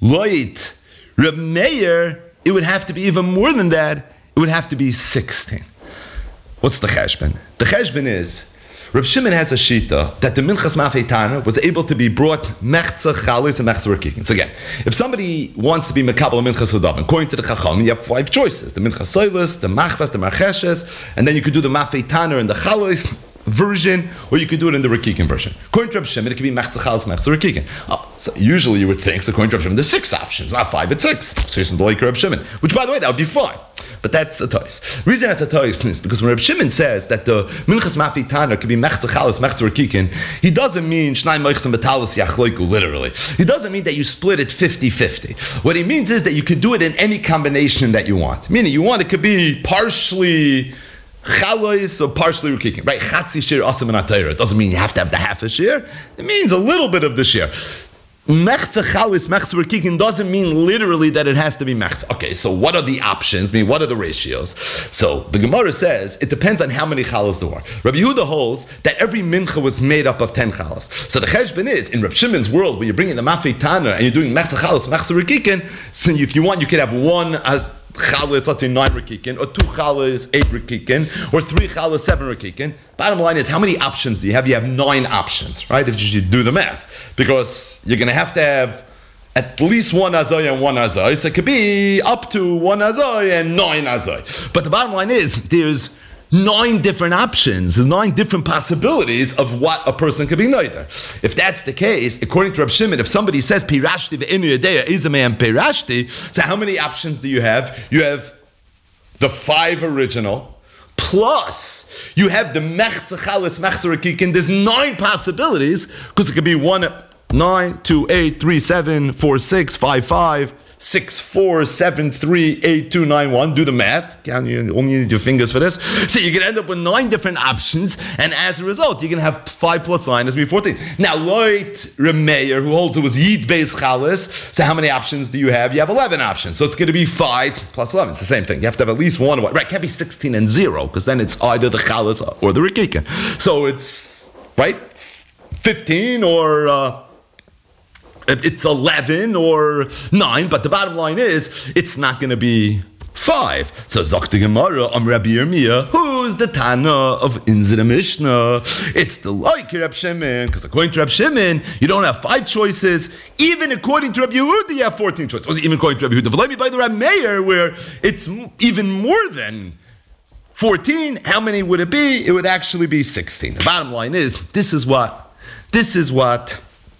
Loit Reb Meir, it would have to be even more than that. It would have to be sixteen. What's the cheshbon? The cheshbon is, Reb Shimon has a shita that the Minchas Mafei Tana was able to be brought mechza chalis and mechza rekikin. So again, if somebody wants to be mekabel Minchas Udav, according to the Chacham, you have five choices: the Minchas Soilis, the Machvas, the Marcheshes, and then you could do the Mafei Tana and the chalis version, or you could do it in the Rekikin version. According to Reb Shimon, it could be mechza chalis, mechza rekikin. Oh, so usually you would think, so according to Reb Shimon, there's six options, not five, but six. So you the like Reb Shimon, which by the way, that would be fine. But that's a toys. The reason that's a toys is because when Reb Shimon says that the Minchas Mafei Tana could be mechza chalis, mechza rekikin, he doesn't mean shnai moichs and betalis yachloiku, literally. He doesn't mean that you split it fifty-fifty. What he means is that you could do it in any combination that you want. Meaning you want it could be partially Chalois or partially rekikin, right? Chatzi shir asim and atayra. It doesn't mean you have to have the half a shir. It means a little bit of the shir. Mechza chalis, mechza rekikin doesn't mean literally that it has to be mechza. Okay, so what are the options? I mean, what are the ratios? So the Gemara says it depends on how many chalas there are. Rabbi Yehuda holds that every mincha was made up of ten chalas. So the cheshbon is in Reb Shimon's world where you're bringing the Mafei Tana and you're doing mechza chalis, mechza rekikin. So if you want, you could have one as chalas, let's say nine rekikin, or two chalas, eight rekikin, or three chalas, seven rekikin. Bottom line is, how many options do you have? You have nine options, right? If you do the math, because you're going to have to have at least one azay and one azay. So it could be up to one azay and nine azay. But the bottom line is, there's nine different options. There's nine different possibilities of what a person could be neither. If that's the case, according to Reb Shimon, if somebody says pirashti ve'inu yadeya is a man pirashti, so how many options do you have? You have the five original, plus you have the mechza chalis mechza rekikin. There's nine possibilities, because it could be one, nine, two, eight, three, seven, four, six, five, five, six, four, seven, three, eight, two, nine, one. Do the math. You only need your fingers for this. So you're going to end up with nine different options, and as a result, you're going to have five plus nine is be fourteen. Now, Loit Reb Meir, who holds it was Yid Beis Chalis, so how many options do you have? You have eleven options. So it's going to be five plus eleven. It's the same thing. You have to have at least one. Right, it can't be sixteen and zero, because then it's either the Chalis or the Rekikin. So it's, right, fifteen or... Uh, it's eleven or nine, but the bottom line is, it's not going to be five. So, Zokta Gemara, Am Rabbi Yirmiyah, who's the Tana of Inzir Mishnah? It's the like Reb Shimon, because according to Reb Shimon, you don't have five choices. Even according to Rabbi Yehuda, you have fourteen choices. Was even according to Rabbi Yehuda? Let me by the Reb Meir, where it's even more than fourteen. How many would it be? It would actually be sixteen. The bottom line is, this is what, this is what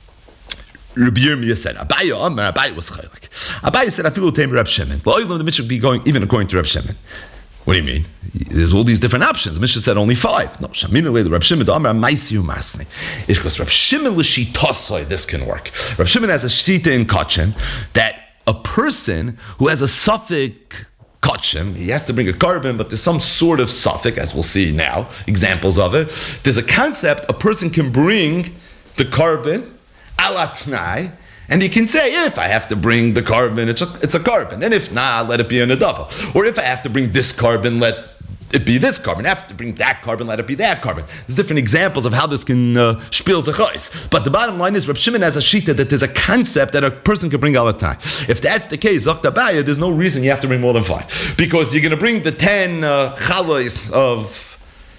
Rabbi Yirmiyah said. Abaye Amar, Abaye was chaylik. Abaye said, I feel the Reb Shimon. Well, the Mishnah would be going even according to Reb Shimon. What do you mean? There's all these different options. The Mishnah said only five. No, Shamina le Reb Shimon Amar Maisi Umasni. It's because Reb Shimon l'shitosoi this can work. Reb Shimon has a shita in Kachin that a person who has a suffix Kachim, he has to bring a carbon, but there's some sort of suffix, as we'll see now, examples of it. There's a concept a person can bring the carbon alatnai, and you can say, if I have to bring the carbon, it's a, it's a carbon, and if not, let it be an adava. Or if I have to bring this carbon, let it be this carbon. I have to bring that carbon, let it be that carbon. There's different examples of how this can uh, spiel zechais. But the bottom line is, Reb Shimon has a shita that there's a concept that a person can bring alatnai. If that's the case, Zokta Abaye, there's no reason you have to bring more than five. Because you're going to bring the ten uh, chalois of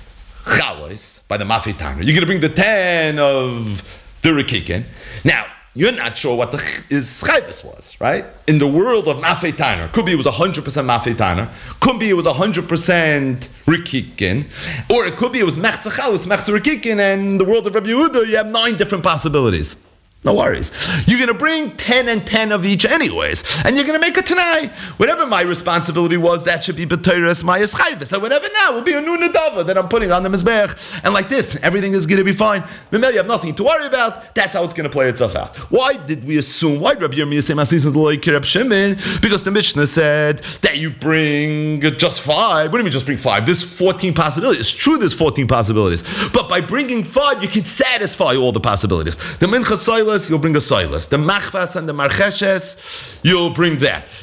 chalois by the Mafei Tana. You're going to bring the ten of the Rekikin. Now, you're not sure what the is chayvus was, right? In the world of Mafei Tana, could be it was one hundred percent Mafei Tana, could be it was one hundred percent Rekikin, or it could be it was Mechza Chalas, Mechza Rekikin, and in the world of Rabbi Yehuda, you have nine different possibilities. No worries. You're going to bring ten and ten of each anyways, and you're going to make a Tanai. Whatever my responsibility was, that should be B'Teiras Mayas Chayvus. And whatever now will be a Nun Adava that I'm putting on the Mizbech. And like this, everything is going to be fine. Memel, you have nothing to worry about. That's how it's going to play itself out. Why did we assume, why did Rabbi Yirmiyah say Masis and like Reb Shimon? Because the Mishnah said that you bring just five. What do you mean just bring five? There's fourteen possibilities. It's true there's fourteen possibilities. But by bringing five, you can satisfy all the possibilities. The Mincha Soilas, you'll bring the Soilas. The Machvas and the Marcheshes, you'll bring that. Now,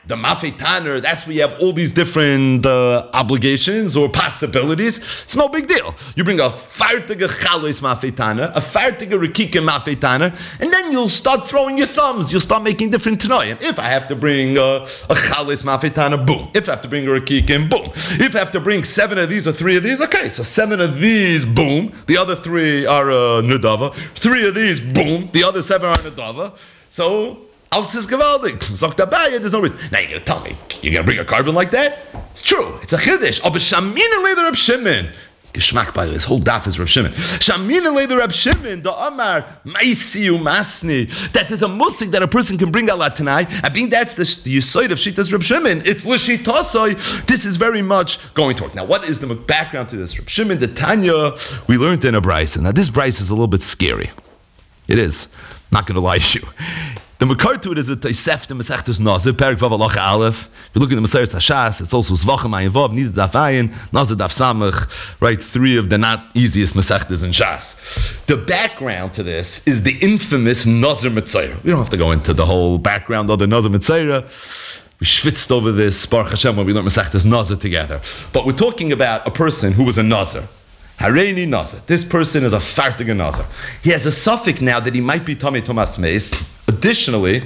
the Mafei Tanner, that's where you have all these different uh, obligations or possibilities. It's no big deal. You bring a fartige Chalois Mafei Tanner, a fartige Rekike Mafei Tanner, and then you'll start throwing your thumbs. You'll start making different Tanoim. If I have to bring uh, a Chalois Mafei Tanner, boom. If I have to bring a Rekike, boom. If I have to bring seven of these or three of these, okay, so seven of these, boom. The other three are uh, Nudava. Three of these, boom. The other seven are Nudava. So, Alts is gewaldig. Sagt Abaye, there's no reason. Now you're going to tell me, you're going to bring a carbon like that? It's true. It's a chiddush. Aber Shamina leder Reb Shimon. Geschmack, by the way, this whole daf is Reb Shimon. Shamina leder Reb Shimon, the Amar, Maisi umasni. That there's a musik that a person can bring Allah tonight. I think that's the, the yisoid of Shitas Reb Shimon. It's l'shitosoi. This is very much going to work. Now, what is the background to this? Reb Shimon, the Tanya, we learned in a brisa. Now, this brisa is a little bit scary. It is. Not going to lie to you. The makar to it is a Tosefta Masechtas Nazir, Perik Vav Halacha Aleph. If you look at the Maseres Hashas, it's also Zvachim Ayin Vav, Nida Daf Ayin, Nazir Daf Samach, right? Three of the not easiest Masechtas in Shas. The background to this is the infamous Nazir Mitzayra. We don't have to go into the whole background of the Nazir Mitzayra. We schwitzed over this, Baruch Hashem, when we learned Masechtas Nazir together. But we're talking about a person who was a Nazir. Hareini Nazir. This person is a fartige Nazir. He has a suffix now that he might be Tomei Tomas Meis. Additionally,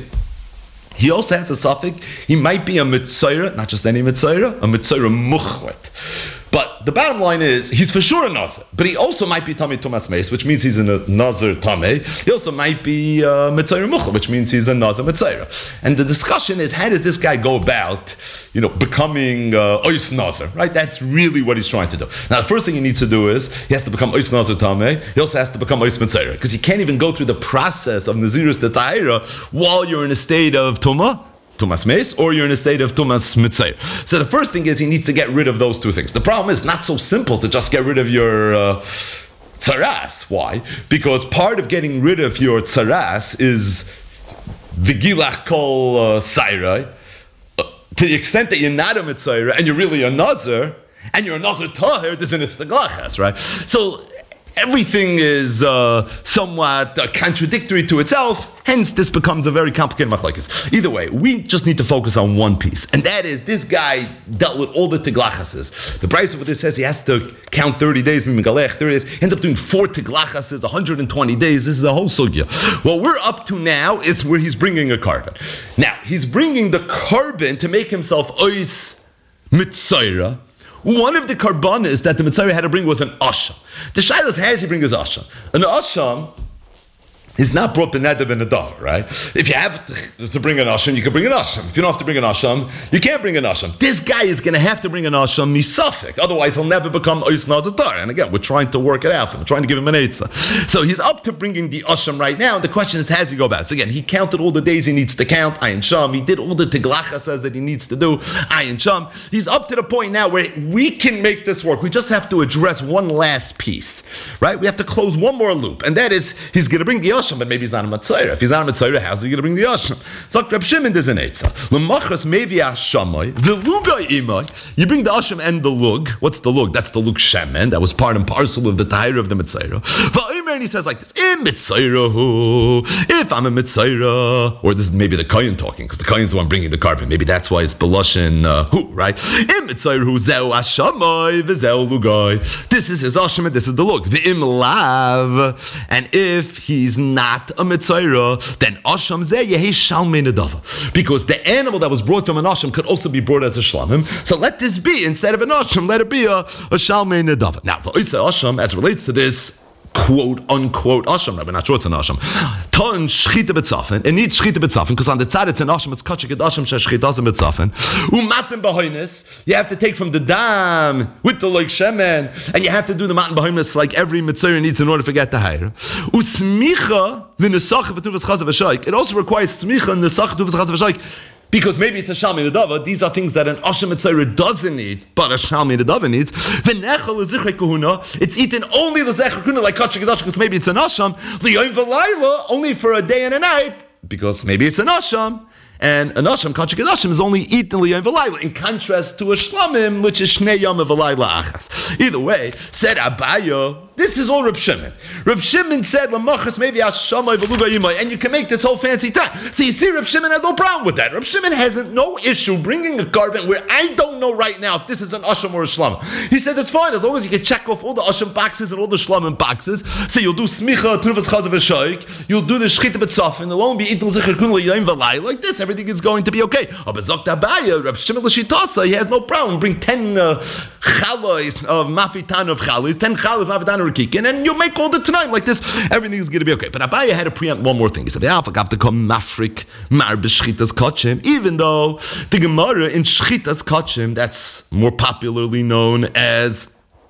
he also has a suffix. He might be a Mitzayra, not just any Mitzayra, a Mitzayra Muchlet. But the bottom line is, he's for sure a Nazir. But he also might be Tomei Tomas Meis, which means he's a Nazir Tomei. He also might be a Mitzayra Muchlet, which means he's a Nazir Mitzayra. And the discussion is, how does this guy go about, you know, becoming uh, Ois Nazir, right? That's really what he's trying to do. Now, the first thing he needs to do is, he has to become Ois Nazir Tomei. He also has to become Ois Mitzayra, because you can't even go through the process of Nazirus T'Tahira while you're in a state of Tumah, Tumas Meis, or you're in a state of Tumas Mitzayr. So the first thing is he needs to get rid of those two things. The problem is not so simple to just get rid of your uh, tzaras. Why? Because part of getting rid of your tzaras is Vigilach Kol uh, Sairai. Uh, to the extent that you're not a Mitzayr and you're really a Nazir, and you're a Nazir Tahir, there's an Istiglachas, right? So everything is uh, somewhat uh, contradictory to itself, hence this becomes a very complicated machlokes. Either way, we just need to focus on one piece, and that is this guy dealt with all the tiglachases. The Brisa over this says he has to count thirty days, mimegalech, thirty days, he ends up doing four tiglachases, one hundred twenty days. This is a whole sugya. What we're up to now is where he's bringing a carbon. Now, he's bringing the carbon to make himself ois mitzayra. One of the karbanas that the Mitzayra had to bring was an asham. The shaylas has he bring his asham. An asham is not brought b'neder and nadav, right? If you have to, to bring an asham, you can bring an asham. If you don't have to bring an asham, you can't bring an asham. This guy is going to have to bring an asham misafik, otherwise he'll never become ois nazatar. And again, we're trying to work it out. We're trying to give him an eitzah. So he's up to bringing the asham right now. The question is, how does he go about it? So again, he counted all the days he needs to count, ayin sham. He did all the tiglacha says that he needs to do, ayin sham. He's up to the point now where we can make this work. We just have to address one last piece, right? We have to close one more loop, and that is he's going to bring the asham, but maybe he's not a Mitzayra. If he's not a Mitzayra, how's he going to bring the Asham? So Reb Shimon there's an eitzah. L'machas mevi ashamai, v'luga imai. You bring the Asham and the lug. What's the lug? That's the lug shemen. That was part and parcel of the Tahira of the Mitzayra. V'omer, and he says like this, Im Mitzayra hu, if I'm a Mitzayra, or this is maybe the Kohen talking, because the Kohen's the one bringing the carbon. Maybe that's why it's Belushin uh, hu, right? Im Mitzayra hu, zeu ashamai, v'zeu lugai. This is his Asham and this is the lug. V'im lav. And if he's not a Mitzayra, then Asham zeh yehi shalmei nedava. Because the animal that was brought from an Asham could also be brought as a shlamim. So let this be, instead of an Asham, let it be a, a shalmei nedava. Now, for Asham, as relates to this quote unquote Asham, we're not sure it's an Asham. Ton shchita betzafen. It needs shchita betzafen because on the tzad it's an Asham. It's kachik Asham shechitasim betzafen. Umatim b'hoinis. You have to take from the dam with the like shemen, and you have to do the matin b'hoinis like every mitzvah needs in order to get the higher. Usmicha v'nesach v'tuvas chazav v'shaik. It also requires smicha and nesach v'tuvas chazav v'shaik. Because maybe it's a Shalmei Nedava. These are things that an Asham Mitzayra doesn't need, but a Shalmei Nedava needs. V'nechel l'zichrei kahuna. It's eaten only l'zichrei kahuna, like Kachik Adash, because maybe it's an Asham. L'yoyim v'layla, only for a day and a night, because maybe it's an Asham. And an Asham, Kachik Adashim, is only eaten l'yoyim v'layla, in contrast to a Shlamim, which is Shnei Yom v'layla achas. Either way, said Abaye, This is all Reb Shimon. Reb Shimon said, Lamachas maybe Hashamay v'luga yimay, and you can make this whole fancy time. So you see, Reb Shimon has no problem with that. Reb Shimon has no issue bringing a carbon where I don't know right now if this is an Asham or a Shlam. He says it's fine as long as you can check off all the Asham boxes and all the Shlamim boxes. So you'll do Smicha, Truvas Chazav Shaykh, you'll do the Shchita B'tzaf, and alone be Itel Zichar Kun L'Yayim V'lai. Like this, everything is going to be okay. But Zok Abaya, Reb Shimon L'Shitasa, he has no problem. Bring ten uh, Chalois of Mafitan of Chalois, ten Chalois Mafitan of Rikikin, and you'll make all the time like this. Everything is going to be okay. But Abaya had to preempt one more thing. He said, "Yeah, I have to come Mafrik Mar B'Shchitas Kachim." Even though the Gemara in Shchitas Kachim, that's more popularly known as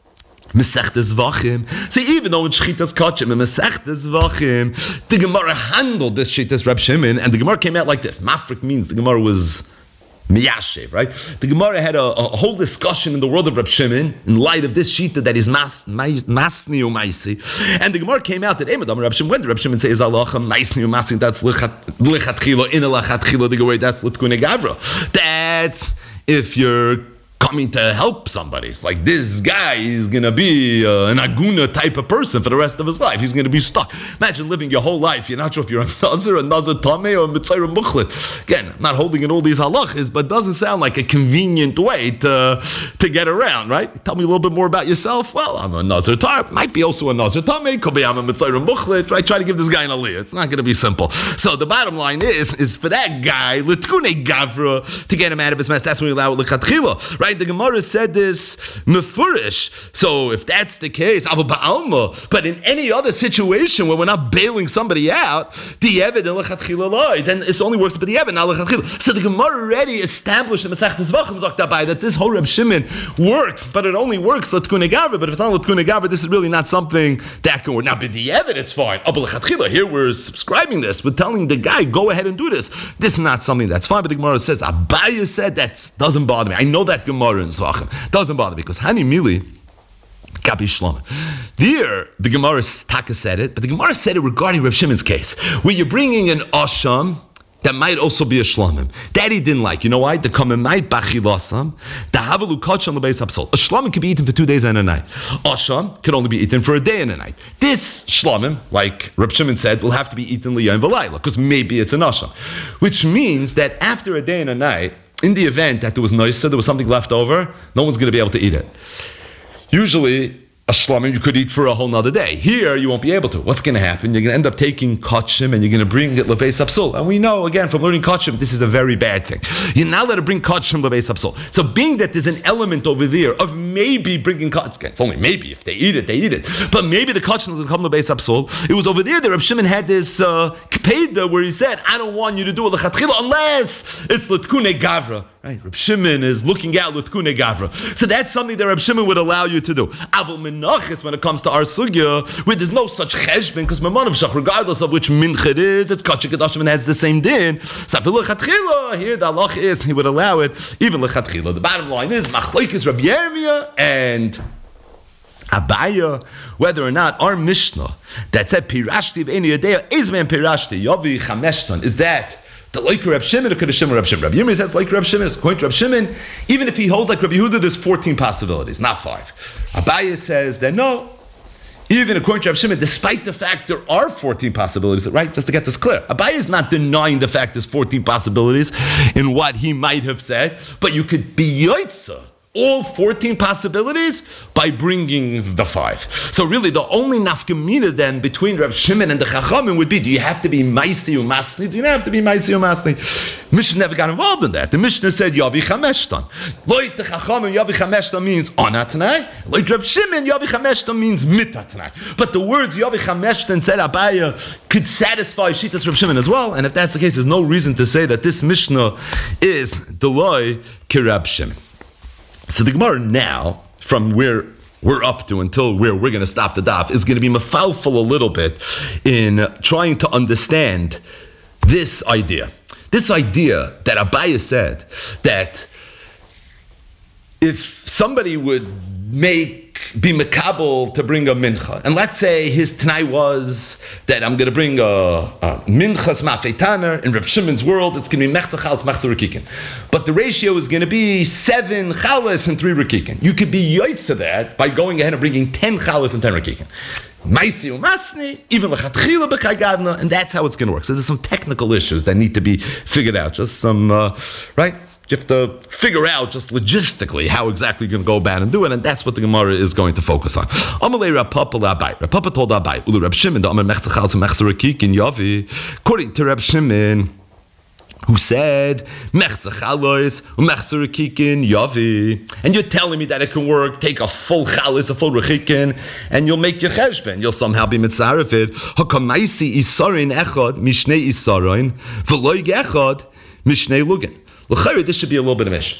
Mesechtes Vachim. See, even though in Shchitas Kachim and Mesechtes Vachim, the Gemara handled this Shchitas Reb Shimon, and the Gemara came out like this. Mafrik means the Gemara was Miyashev, right? The Gemara had a, a whole discussion in the world of Reb Shimon in light of this shita that is mas, mas, masni or maisi. And the Gemara came out that Emadam Reb Shimon, when the Reb Shimon says Allah masni or masni, that's lichat chila, in a lachat chila, the way that's litkune gavra. That's if you're coming to help somebody. It's like this guy is going to be uh, an aguna type of person for the rest of his life. He's going to be stuck. Imagine living your whole life. You're not sure if you're a nazir, a nazir tameh, or a mitzayr muchlit. Again, I'm not holding in all these halachas, but it doesn't sound like a convenient way to, to get around, right? Tell me a little bit more about yourself. Well, I'm a nazir tar. Might be also a nazir tameh. Could be I'm a mitzayr muchlit, right? Try to give this guy an aliyah. It's not going to be simple. So the bottom line is, is for that guy, litkune gavra, to get him out of his mess, that's when we allow it l'chatchila, right? The Gemara said this mefurish. So if that's the case, ava ba'alma. But in any other situation where we're not bailing somebody out, the evid and lechatchila loy, then it only works. But the evid not lechatchila. So the Gemara already established in Masechtas Vachim Zakdabai that this whole Reb Shimon works, but it only works latkune gavra. But if it's not latkune gavra, this is really not something that can work. Now, but the evid, it's fine. But lechatchila, here we're subscribing this. We're telling the guy, go ahead and do this. This is not something that's fine. But the Gemara says, Abaya said that doesn't bother me. I know that Gemara in doesn't bother me because Hani Mili Kapi Shlom. There, the Gemara Taka said it, but the Gemara said it regarding Reb Shimon's case, where you're bringing an Asham that might also be a Shlomim. That he didn't like. You know why? The Kamemait Bachilasam, the Havalu Kacham Lebeis Absol. A Shlomim could be eaten for two days and a night. Asham could only be eaten for a day and a night. This Shlomim, like Reb Shimon said, will have to be eaten Liyah and Velayla, because maybe it's an Asham. Which means that after a day and a night, in the event that there was noisa, there was something left over, no one's going to be able to eat it. Usually, a shlamim you could eat for a whole nother day. Here, you won't be able to. What's going to happen? You're going to end up taking kachim and you're going to bring it lebeis apsul. And we know, again, from learning kachim, this is a very bad thing. You're not allowed to bring kachim lebeis apsul. So being that there's an element over there of maybe bringing kachim, it's only maybe, if they eat it, they eat it. But maybe the kachim doesn't come lebeis apsul. It was over there that Reb Shimon had this uh, kpeda where he said, I don't want you to do it lechatchila unless it's letkune gavra. Right, Reb Shimon is looking out l'tkune gavra. So that's something that Reb Shimon would allow you to do. Avol menachis, when it comes to our sugya, where there's no such cheshbon, because memanav shach, regardless of which mincha it is, it's kachik kedashim and has the same din. So l'chatchila, here the halach is, he would allow it, even l'chatchila. The bottom line is, machlokes Rabbi Yirmiyah and Abaya, whether or not our Mishnah that said pirashti v'eni yadeya is man pirashti yavi chameshton, is that the like Reb Shimon or could Shimon Reb Shimon? Reb Yirmiyah says like Reb Shimon. According to Reb Shimon, even if he holds like Reb Yehuda, there's fourteen possibilities, not five. Abaya says that no. Even according to Reb Shimon, despite the fact there are fourteen possibilities, right? Just to get this clear, Abaya is not denying the fact there's fourteen possibilities in what he might have said, but you could be yoitza all fourteen possibilities by bringing the five. So really, the only nafkamina then between Reb Shimon and the Chachamim would be: do you have to be Maisi Umasni? Do you not have to be Maisi Umasni? Mishnah never got involved in that. The Mishnah said Yavi Chameshtan. Loit the Chachamim Yavi Chameshtan means Anatanai. Loit Reb Shimon Yavi Chameshtan means Mitatanai. But the words Yavi Chameshtan said Abaya could satisfy Shitas Reb Shimon as well. And if that's the case, there's no reason to say that this Mishnah is Deloi Kirab Shimon. So the Gemara now, from where we're up to until where we're going to stop the daf, is going to be mafalful a little bit in trying to understand this idea. This idea that Abaya said that if somebody would make be makabel to bring a mincha. And let's say his t'nai was that I'm going to bring a, a minchas mafetaner. In Reb Shimon's world, it's going to be mechza chalas, mechza rekikin. But the ratio is going to be seven chalas and three rekikin. You could be yoitz to that by going ahead and bringing ten chalas and ten rekikin. Maisi umasni, even lechatchila b'chai gavna, and that's how it's going to work. So there's some technical issues that need to be figured out. Just some, uh, right? You have to figure out just logistically how exactly you're going to go about and do it, and that's what the Gemara is going to focus on. Amalei Rav Papa l'Abai. Rav Papa told Abai, Ulu Reb Shimon, the Amar mechza chalas mechza rekikin yavi. According to Reb Shimon, who said mechza chalos umechza rekikin yavi, and you're telling me that it can work. Take a full chalos, a full rekikin, and you'll make your cheshben. You'll somehow be mitzaref it. Hakamaisi isarin echad mishnei isarin v'loig echad mishnei lugin. This should be a little bit of issue.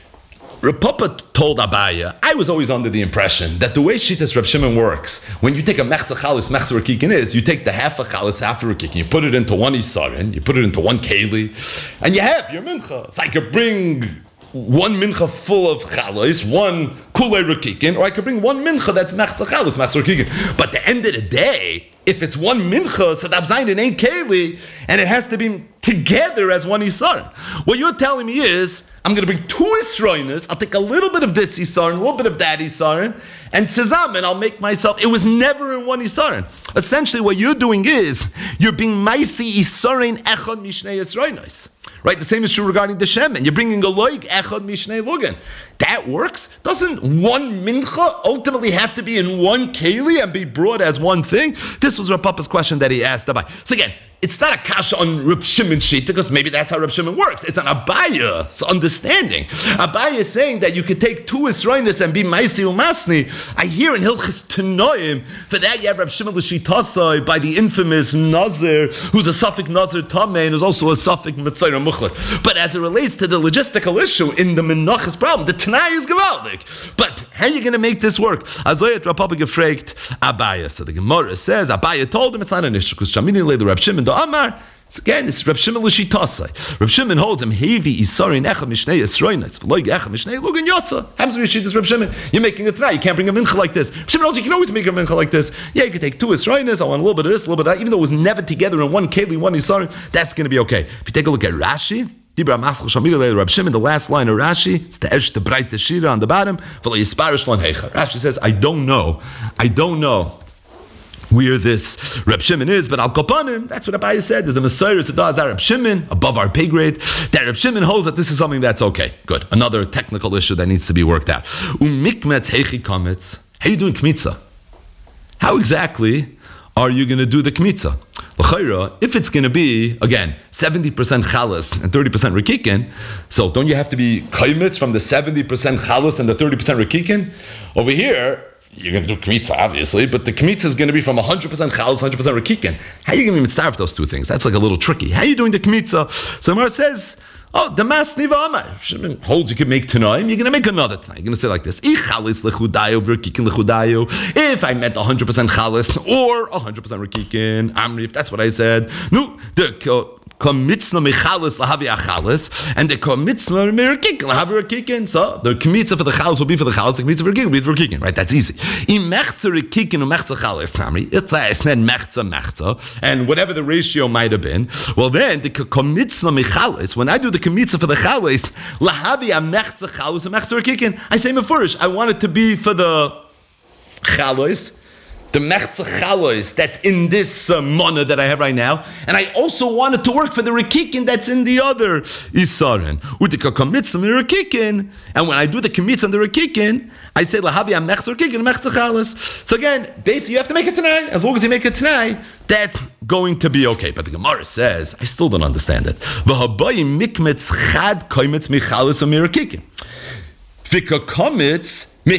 Reb Papa told Abaya, I was always under the impression that the way Shittas Reb Shimon works, when you take a mechza chalis, mechza rekikin is, you take the half a chalis, half a rekikin, you put it into one isarin, you put it into one keli, and you have your mincha. It's like you bring one mincha full of chalis, one kulei rekikin, or I could bring one mincha that's mechza chalis, mechza rekikin. But at the end of the day, if it's one mincha, so that zayin it ain't keli, and it has to be together as one isar. What you're telling me is, I'm going to bring two isroinas, I'll take a little bit of this isar, a little bit of that isar, and tzizam, and I'll make myself, it was never in one isar. Essentially what you're doing is, you're being maisi isarin echad mishnei isroinas. Right, the same is true regarding the shemen. You're bringing a loig echad mishnei lugan. That works. Doesn't one mincha ultimately have to be in one keli and be brought as one thing? This was Rav Papa's question that he asked Abai. So again, it's not a kasha on Reb Shimon's sheet because maybe that's how Reb Shimon works. It's an Abaya's understanding. Abaya is saying that you could take two isroinis and be maisi umasni. I hear in Hilchis Tanoim, for that you have Reb Shimon l'shitasai by the infamous Nazir, who's a Suffolk Nazir Tameh and is also a Suffolk Mitzayra Muchlet. But as it relates to the logistical issue in the Menachas problem, the Tanai is gewaldig. But how are you going to make this work? Azoyat Rav Papa gefragt Abaya. So the Gemara says, Abaya told him it's not an issue because Shamini le the Reb Shimon the Amar. So again, this is Reb Shimon l'shitasai. Reb Shimon holds him heavy isarin echad mishnei esroinas v'loig echad mishnei lugan yotza. Happens to be shittas Reb Shimon. You're making a try. You can't bring a mincha like this. Reb Shimon holds you can always make a mincha like this. Yeah, you can take two esroinas. I want a little bit of this, a little bit of that. Even though it was never together in one keli, one isarin, that's going to be okay. If you take a look at Rashi, the last line of Rashi, it's the Esh, the bright, the Shira on the bottom. Rashi says, I don't know. I don't know where this Reb Shimon is, but Al Kopanim, that's what Abaye said. There's a Messiah, it's a Da'azar Reb Shimon, above our pay grade. That Reb Shimon holds that this is something that's okay. Good. Another technical issue that needs to be worked out. Umikmet heichi kametz. How are you doing kmitza? How exactly are you going to do the kmitza? L'chayra, if it's going to be, again, seventy percent chalas and thirty percent rekikin, so don't you have to be kaimitz from the seventy percent chalas and the thirty percent rekikin? Over here, you're going to do kmitza, obviously, but the kmitza is going to be from one hundred percent chalas, one hundred percent rekikin. How are you going to mitzvah those two things? That's like a little tricky. How are you doing the kmitza? So Mar says, oh, the mas niva amar. Shimon holds you can make tanaim, you're going to make another tanaim. You're going to say like this: Ich chalis lechudayu v'rekikin lechudayu. If I meant one hundred percent chalis or one hundred percent rekikin, amri. If that's what I said, no, the komitzna mechalis lahavi achalis, and the komitzna merekikin lahavi rekikin. So the komitzna for the chalis will be for the chalis, the komitzna for rekikin will be for rekikin. Right? That's easy. In mechza rekikin or mechza chalis, amri. It's a said mechza mechza, and whatever the ratio might have been. Well, then the komitzna mechalis. When I do the komitzna for the chalis, lahavi a mechza chalis and mechza rekikin. I say mefurish. I want it to be for the chalis. The mechza chalois that's in this uh, mana that I have right now, and I also want it to work for the rekikin that's in the other isarin. Utika komitzah the rekikin, and when I do the komitzah on the rekikin, I say lahavi am mechza rekikin mechza chalois. So again, basically you have to make it tonight. As long as you make it tonight, that's going to be okay. But the Gemara says, I still don't understand it. V'habayim mikmetz chad komitz michalis amirakikin. V'ka komitz. To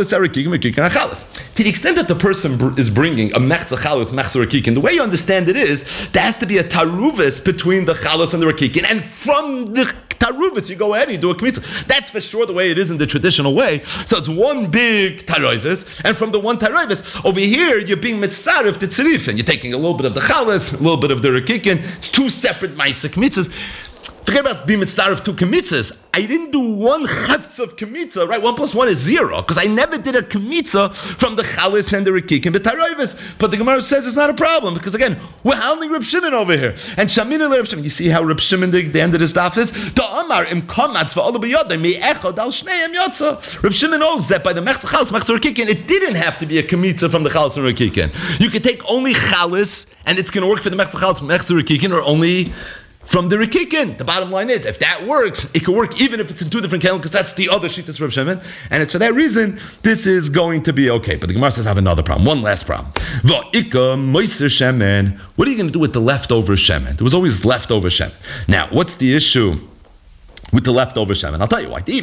the extent that the person br- is bringing a mechza chalas, mechza rakikin, the way you understand it is, there has to be a taruvis between the chalas and the rakikin, and from the taruvis you go ahead and you do a kmitza. That's for sure the way it is in the traditional way. So it's one big taruvis, and from the one taruvis, over here you're being mitzarif to tzarif, and you're taking a little bit of the chalas, a little bit of the rakikin. It's two separate ma'aseh kmitzas. Forget about being mitzvah of two kemitzas. I didn't do one chetz of kemitzah, right? One plus one is zero, because I never did a kemitzah from the chalis and the rekikim, the taroivas. But the Gemara says it's not a problem, because again, we're holding Reb Shimon over here. And Shamin Reb Shimon, you see how Reb Shimon, the, the end of this daf is? Amar im kamatz va'olu b'yodai mi echad al shneim yotza. Reb Shimon knows that by the mechza chalas, mechza rekikin, it didn't have to be a kemitzah from the chalas and rekikin. You could take only chalas, and it's going to work for the mechza chalas, mechza rekikin, or only from the rekikin. The bottom line is, if that works, it could work even if it's in two different kelim, because that's the other shittas Reb Shimon, and it's for that reason this is going to be okay. But the Gemara says I have another problem, one last problem. Va'ika moiser shemen. What are you going to do with the leftover shemen? There was always leftover shemen. Now, what's the issue with the leftover shemen? I'll tell you why. If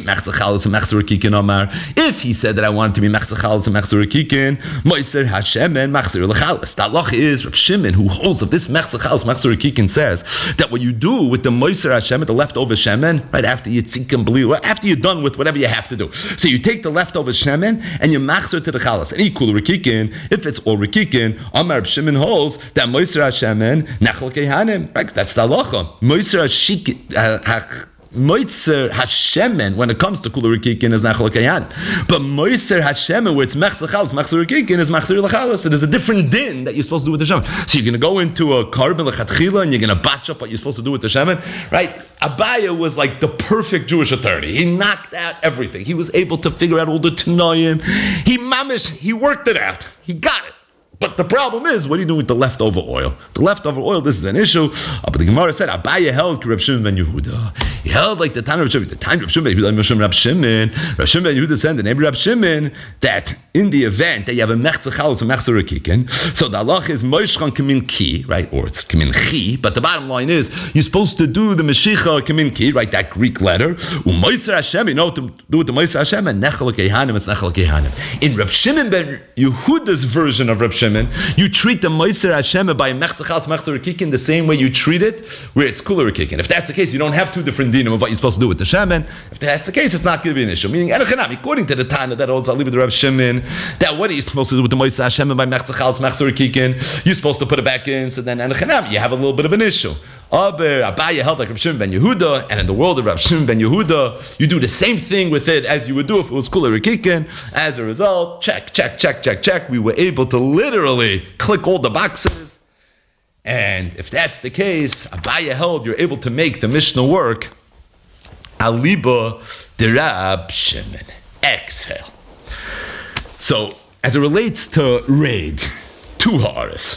he said that I wanted to be mechza chalas and mechza rekikin, moiser hashemen mechzer lechalas. The halacha is Reb Shimon, who holds of this mechza chalas mechza rekikin, says that what you do with the moiser hashemen, the leftover shemen, right after you tzink and believe, after you're done with whatever you have to do, so you take the leftover shemen and you mechzer to the chalas. And equal rekikin, if it's all rekikin, Amar Reb Shimon holds that moiser hashemen nechal kehanim. Right, that's the halacha. Moiser hashikin. Moitzer Hashemen, when it comes to Kula Rekikin, is Nachal Kayan. But Moitzer Hashemen, where it's Mechza Chalas, Mechza Rekikin, is Mechzer Lechalas. So there's a different din that you're supposed to do with the Shemen. So you're going to go into a carbon Lechatchila and you're going to batch up what you're supposed to do with the Shemen, right? Abaya was like the perfect Jewish attorney. He knocked out everything. He was able to figure out all the Tanoim. He mamish, he worked it out. He got it. But the problem is, what do you do with the leftover oil? The leftover oil, this is an issue. Uh, but the Gemara said, Abaya held Reb Shimon ben Yehuda. He held like the time of Reb Shimon. The time of Reb Shimon ben Yehuda, Reb Shimon, Reb Shimon ben Yehuda said, the neighbor Reb Shimon, that in the event that you have a mechza chalas and mechza rekikin, so the halach is moishchan kamin ki, right? Or it's kamin chi. But the bottom line is, you're supposed to do the meshicha kamin ki, right? That Greek letter. U'moiser Hashem, you know what to do with the moiser Hashem, and nechal kehanim, it's nechal kehanim. In Reb Shimon ben Yehuda's version of Reb Shimon, you treat the Moiser Hashem by Mechza Chalas Mechza Rekikin the same way you treat it where it's Kula Rekikin. If that's the case, you don't have two different dinim of what you're supposed to do with the Shemen. If that's the case, it's not going to be an issue. Meaning, according to the Tana that holds Alibi the Reb Shimon, that what are you supposed to do with the Moiser Hashem by Mechza Chalas Mechza Rekikin? You're supposed to put it back in, so then Enochanami, you have a little bit of an issue. Aber Abaya held like Reb Shimon ben Yehuda, and in the world of Reb Shimon ben Yehuda, you do the same thing with it as you would do if it was Kula Rekikin. As a result, check, check, check, check, check. We were able to literally click all the boxes. And if that's the case, Abaya held you're able to make the Mishnah work. Aliba de Reb Shimon. Exhale. So, as it relates to raid, two ha'aris.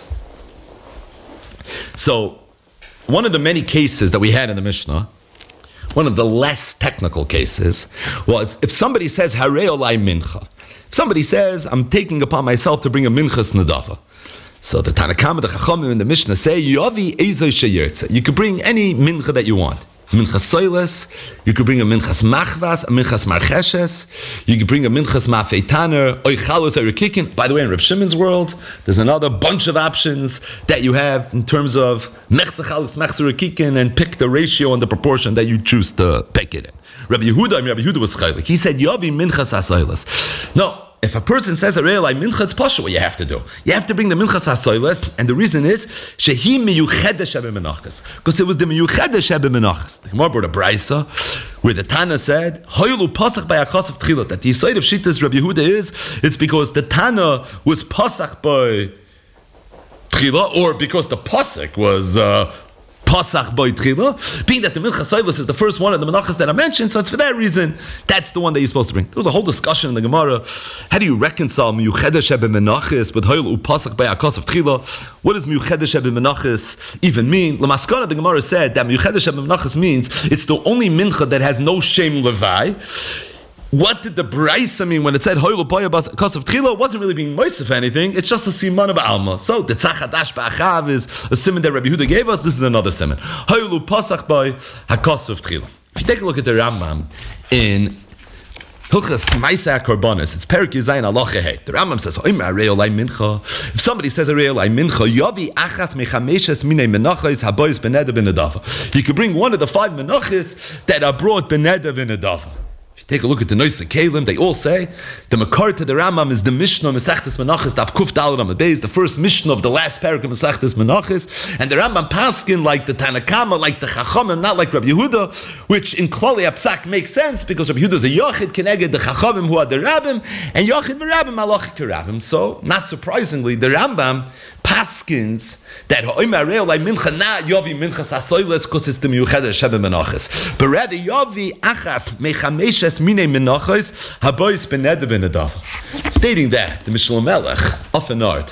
So, one of the many cases that we had in the Mishnah, one of the less technical cases, was if somebody says, Harei olai mincha. If somebody says, I'm taking upon myself to bring a minchas nadava. So the Tanakama, the Chachamim, and the Mishnah say, Yovi eizoi sheyertze. You could bring any mincha that you want. Minchas soiles, you could bring a minchas machvas, a minchas marcheshes, you could bring a minchas mafeitaner, oichalos erikikin. By the way, in Reb Shimon's world, there's another bunch of options that you have in terms of mechzachalos, mechzerikikin, and pick the ratio and the proportion that you choose to pick it in. Rabbi Yehuda, I mean, Rabbi Yehuda was chaylik. He said, Yovi minchas asoiles. No. If a person says a real like mincha, it's pasha what you have to do. You have to bring the minchas hasoiles, and the reason is shehi miyuchedesh bemenachas, because it was the miyuchedesh bemenachas. The Gemara brought a brayso where the Tana said hoylu pasach by akas of tchilot. That the side of shittas Rabbi Yehuda is it's because the Tana was pasach by tchila, or because the pasuk was. Uh, Pasach by Tchila, being that the Minchas Soiles is the first one of the Menachas that I mentioned, so it's for that reason, that's the one that you're supposed to bring. There was a whole discussion in the Gemara, how do you reconcile Miyuchedesh Eben Menachas with Hoyl U Pasach by Akas of Tchila? What does Miyuchedesh Eben Menachas even mean? Lamaskana, the Gemara said that Miyuchedesh Eben Menachas means it's the only Mincha that has no Shem Levai. What did the Braisa mean when it said Hoylu Poya Bas of Tchila? Wasn't really being moist anything. It's just a siman of Alma. So the Tzachadash Ba'achav is a siman that Rabbi Yehuda gave us. This is another siman. Hoylu Pasach by Hakos of Tchila. If you take a look at the Rambam in Hilchas Maisa Korbanis, it's Perik Yizayin Aloche Hey. The Rambam says, if somebody says Arei Olai Mincha, Yavi Achas Mechameshes Minei Menachos Habois Beneda Benedava. You could bring one of the five Menachos that are brought Beneda Benedava. If you take a look at the Noisa Kalim, they all say the Makar to the Rambam is the Mishnah Mesechtes Menachos Daf Kuf Daled Amud Beis, the first Mishnah of the last parak of Mesechtes Menachos, and the Rambam paskin like the Tanakama, like the Chachamim, not like Rabbi Yehuda, which in Klali Apsak makes sense because Rabbi Yehuda is a Yochid Keneged the Chachamim who are the Rabbim, and Yochid v'Rabbim Malachik Rabbim. So, not surprisingly, the Rambam paskins that Ha'omer Re'olai Mincha not Yovi Minchas Asoiles because it's the Miyuched Shebe Menachos, but rather Yovi Achas Mechameshes Mine Menachos Habois Bened Benadav. Stating that the Mishnah Melech often art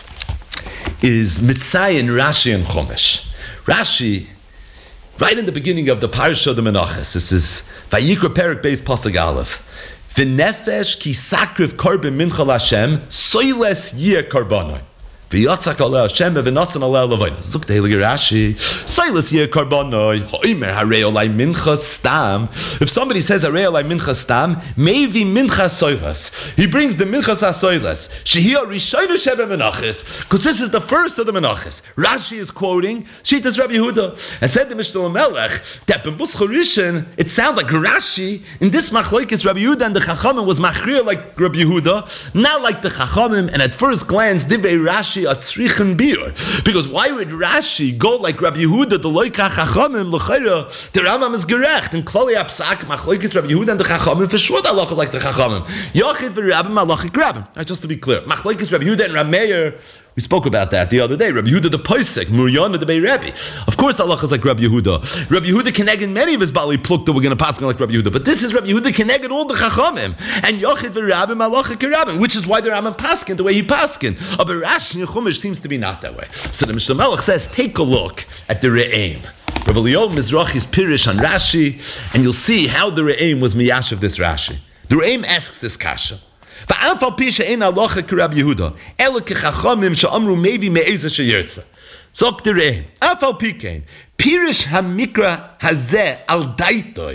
is Mitzayin Rashi and Chumash. Rashi, right in the beginning of the Parasha of the Menachos, this is Vayikra Perik Beis Pasuk Aleph. V'nefesh ki sakriv korban mincha l'Hashem soiles yeh korbanoi. V'yatzak aleh Hashem v'nasan aleh levayin. Zuk the Heilige Rashi. Soiles yeh korbanoi. Ha'omer harei olai mincha stam. If somebody says harei olai mincha stam, maybe mincha soiles. He brings the mincha soiles. Shehiyah rishaynu shebe menachos. Because this is the first of the menachos. Rashi is quoting Shitas Rabbi Yehuda. And said the Mishnah Melech that b'mus chorishin, it sounds like Rashi in this machlokes Rabbi Yehuda and the Chachamim was machriya like Rabbi Yehuda, not like the Chachamim. And at first glance, divrei Rashi atzrichen bir. Because why would Rashi go like Rabbi Yehuda, the loika Chachamim, l'chayra, the Rambam is gerecht, and klali apsak, machlokes Rabbi Yehuda and the Chachamim, for sure the halacha is like the Chachamim. Yochid v'Rabbim, malachik Rabbim. Right, just to be clear. Machlokes Rabbi Yehuda and Rameir, we spoke about that the other day. Rabbi Yehuda the Posek, Muryana the Bei Rebbe. Of course, the halacha is like Rabbi Yehuda. Rabbi Yehuda keneged many of his bali pluk that we're going to pass on like Rabbi Yehuda. But this is Rabbi Yehuda keneged all the Chachamim and Yochid v'Rabbim halacha k'Rabbim, which is why the Rambam paskin the way he paskin. But Rashi and Chumash seems to be not that way. So the Mishnah Melech says, take a look at the Re'im. Rabbi Leo Mizrachi's Pirish on Rashi, and you'll see how the Re'im was miyash of this Rashi. The Re'im asks this kasha. ואף על פי שאין הלכה כרב יהודה, אלא כחכמים שאמרו מביא מאיזה שירצה. sagt der Rehm, אף על פי כן, פירש המקרא הזה על דייטוי,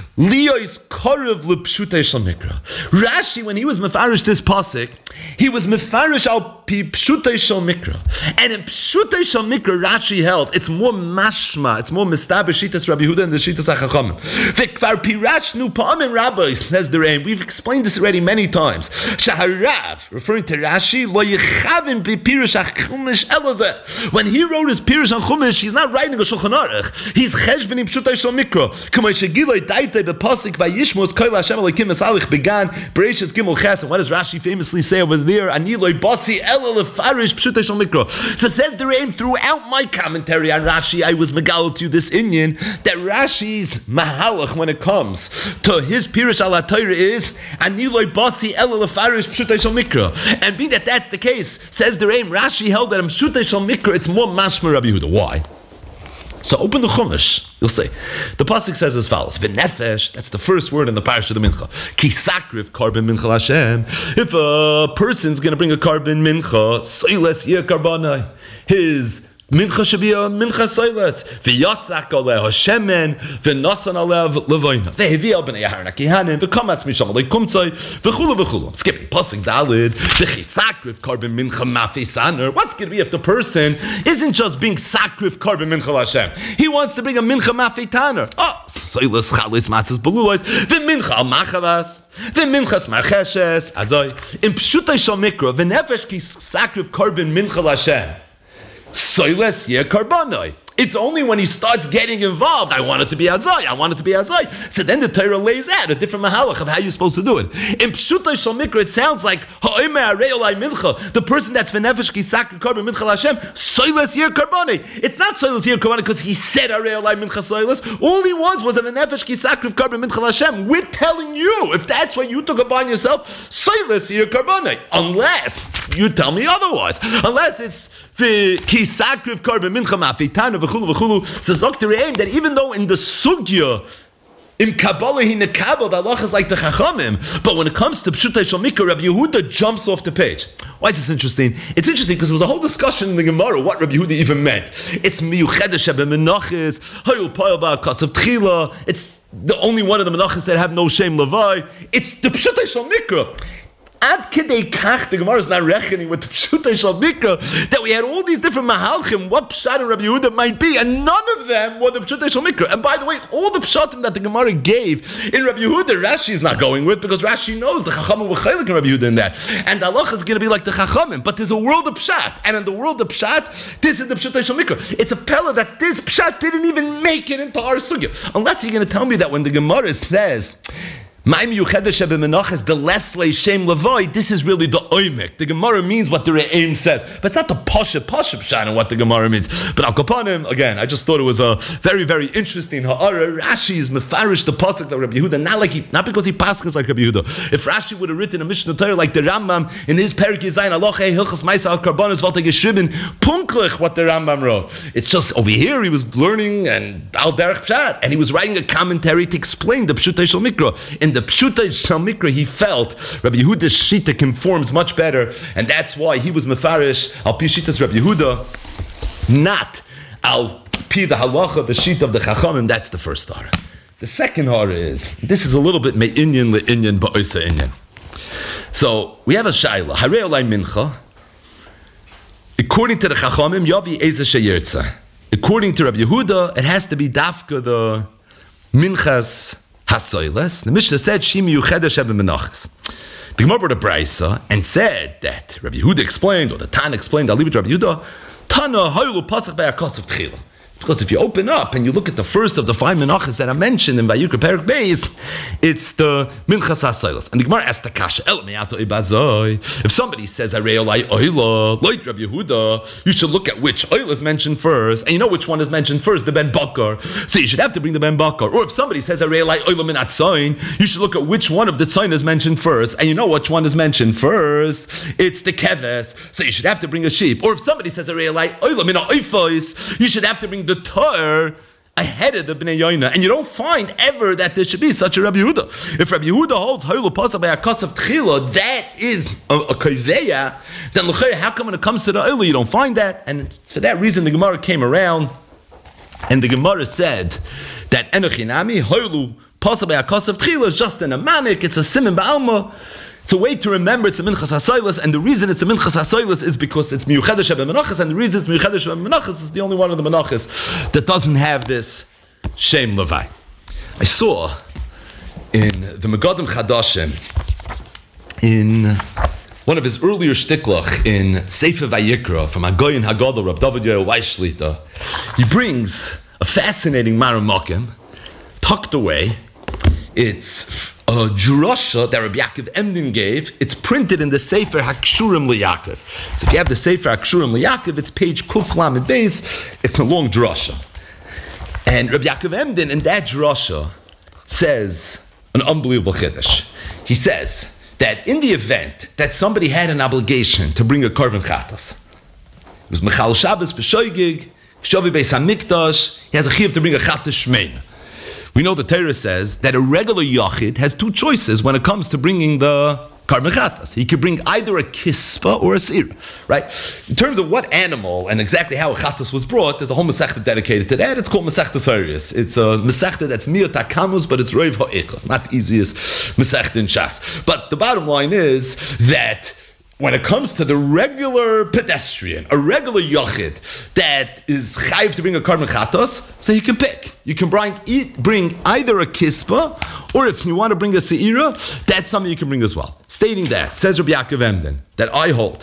ליויס קורב לפשוטי של מקרא. Rashi, when he was mefarish this pasuk, he was mefarish al pshutai shel mikra, and in pshutai shel mikra, Rashi held it's more mashma, it's more mistaber shitas Rabbi Yehuda and the shitas Chachamim. V'kvar pirashnu pa'amim rabbis, says the Reim. We've explained this already many times. Shaharav, referring to Rashi, lo yechavim b'pirush Chumash elazeh. When he wrote his pirush on Chumash, he's not writing a Shulchan Aruch. He's cheshbon in pshutai shel mikra. K'may shegiloi daitei b'pasik vayishmos koil Hashem Elokim esalich began Bereshis Gimel Ches. And what does Rashi famously say over there? Aniloi basi ela lefarish pshutai shel mikra. So says the Reim, throughout my commentary on Rashi, I was megal to this Inyan that Rashi's mahalach when it comes to his pirush al HaTorah is Aniloi basi ela lefarish pshutai shel mikra. And being that that's the case, says the Reim, Rashi held that in pshutai shel mikra it's more mashma Rabbi Yehuda. Why? So open the Chumash, you'll see. The pasuk says as follows: V'nefesh, that's the first word in the parasha of the Mincha. Ki sakriv korban mincha Hashem. If a person's going to bring a korban mincha, soiles yeh karbanai. His mincha should be a mincha soiles. V'yatzak aleh hashemen, v'nasan aleh levoina. V'hevi al b'nei Aharon hakihanim, v'kamatz misham alei kumtzai, v'chulu v'chulu. Skipping pasuk dalid. V'chi sakriv korban mincha mafi saner. What's going to be if the person isn't just being sakriv korban mincha Hashem? He wants to bring a mincha mafi taner. Oh, soiles chalis matzes belulois. V'mincha al machavas. V'minchas marcheshes. Azoi. In pshutai shal mikra, v'nefesh ki sakriv korban mincha Hashem. Soiles yeh karbanoi. It's only when he starts getting involved, I want it to be azai, I want it to be azai. So then the Torah lays out a different mahalach of how you're supposed to do it. In Pshutai Shal Mikra, it sounds like ha'omer harei olai mincha, the person that's v'nefesh ki sakriv korban mincha Hashem, soiles yeh karbani. It's not soiles yeh karbani because he said harei olai mincha soiles. All he was was a v'nefesh ki sakriv korban mincha Hashem. We're telling you, if that's what you took upon yourself, soiles yeh karbani. Unless you tell me otherwise. Unless it's ki sakriv korban mincha ma'afitana v'chulu v'chulu. So Zok Re'im that even though in the sugya in Kabbalah he nekabel, the halacha is like the Chachamim, but when it comes to Pshutai Shal Mikra, Rabbi Yehuda jumps off the page. Why is this interesting? It's interesting because there was a whole discussion in the Gemara what Rabbi Yehuda even meant. It's miyuchedesh bemenachis, hayul pa'il ba'akasav tchila. It's the only one of the menachis that have no shame levai. It's the Pshutai Shal Mikra. Ad Kedei Kach, the Gemara is not reckoning with the Pshutei Shal Mikra, that we had all these different Mahalchim, what Pshat and Rabbi Yehuda might be, and none of them were the Pshutei Shal Mikra. And by the way, all the Pshatim that the Gemara gave in Rabbi Yehuda, Rashi is not going with, because Rashi knows the Chachamim were Chaylik in Rabbi Yehuda in that. And the halacha is going to be like the Chachamim, but there's a world of Pshat, and in the world of Pshat, this is the Pshutei Shal Mikra. It's a pella that this Pshat didn't even make it into our Sugya. Unless you're going to tell me that when the Gemara says, the less shem levoy, this is really the oimek. The Gemara means what the Re'im says, but it's not the pasha pasha pshan what the Gemara means. But al kapanim, again, I just thought it was a very very interesting ha'ara. Rashi is mefarish the pasuk that Rabbi Yehuda, not like he, not because he passes like Rabbi Yehuda. If Rashi would have written a Mishnah Torah like the Rambam in his Perek Yizayin Aloche Hilchas Ma'isa al Karbanos Valta Geschriben punklich what the Rambam wrote. It's just over here he was learning and al derech pshat, and he was writing a commentary to explain the Pshutei Shel Mikra. In the Pshutei Shel Mikra, he felt Rabbi Yehuda's Shita conforms much better, and that's why he was mefarish al pi Shitas Rabbi Yehuda, not al pi the halacha, the Shita of the Chachamim. That's the first hara. The second hara is, this is a little bit me'inyan le'inyan ba'oisa inyan. So we have a shayla, harei olai mincha. According to the Chachamim, yavi eza sheyirtza. According to Rabbi Yehuda, it has to be dafka the minchas hasoiles. The Mishnah said shimi yuchedesh hebben menachas. The Gemara brought a brayso and said that Rabbi Yehuda explained, or the Tan explained, I'll leave it to Rabbi Yehuda, Tana haylu pasach ba'akos of tchila. Because if you open up and you look at the first of the five menachas that are mentioned in Vayikra Perek Beis, it's the Minchas HaSoilos. And the Gemara asks the kasha, El me'ato ibazoi. If somebody says, Arei olai oila, like Rabbi Yehuda, you should look at which oil is mentioned first, and you know which one is mentioned first, the Ben Bakar. So you should have to bring the Ben Bakar. Or if somebody says, Arei olai oila min atzoin, you should look at which one of the tzoin is mentioned first, and you know which one is mentioned first, it's the keves. So you should have to bring a sheep. Or if somebody says, Arei olai oila min ha'oifos, you should have to bring the Torah ahead of the Bnei Yoina, and you don't find ever that there should be such a Rabbi Yehuda. If Rabbi Yehuda holds Haylu Pasach by a Kasav Tchila, that is a, a Koveya, then how come when it comes to the Oila you don't find that? And for that reason the Gemara came around, and the Gemara said that Enochinami Haylu Pasach by a Kasav Tchila is just an Amanik, it's a Simen Ba'alma. It's a way to remember it's a Minchas HaSoilos, and the reason it's a Minchas HaSoilos is because it's Miyuchedesh Eben Menachas, and the reason it's Miyuchedesh Eben Menachas is the only one of the Menachas that doesn't have this Shem Levi. I saw in the Megadim Chadashim, in one of his earlier shtiklach in Sefer Vayikra from Hagoyin Hagadol, Rab David Yoel Weiss Shlita, he brings a fascinating Maramakim tucked away. It's a drasha that Rabbi Yaakov Emden gave. It's printed in the Sefer Hakshurim L'Yaakov. So if you have the Sefer Hakshurim L'Yaakov, it's page Kuf Lamed Beis. It's a long drasha. And Rabbi Yaakov Emden in that drasha says an unbelievable chiddush. He says that in the event that somebody had an obligation to bring a korban chatas, it was Mechal Shabbos B'Shoigig, Shavi Beis HaMikdash, he has a chiyuv to bring a chatas shmeina. We know the Torah says that a regular yachid has two choices when it comes to bringing the korban chatas. He could bring either a kispa or a seira, right? In terms of what animal and exactly how a chatas was brought, there's a whole masechta dedicated to that. It's called Masechta Sarius. It's a masechta that's miyot hakamus, but it's roiv ha'echos, not the easiest masechta in Shas. But the bottom line is that when it comes to the regular pedestrian, a regular yachid that is chayiv to bring a korban chatos, so you can pick. You can bring, bring either a kispa, or if you want to bring a seira, that's something you can bring as well. Stating that, says Rabbi Yaakov Emden, that I hold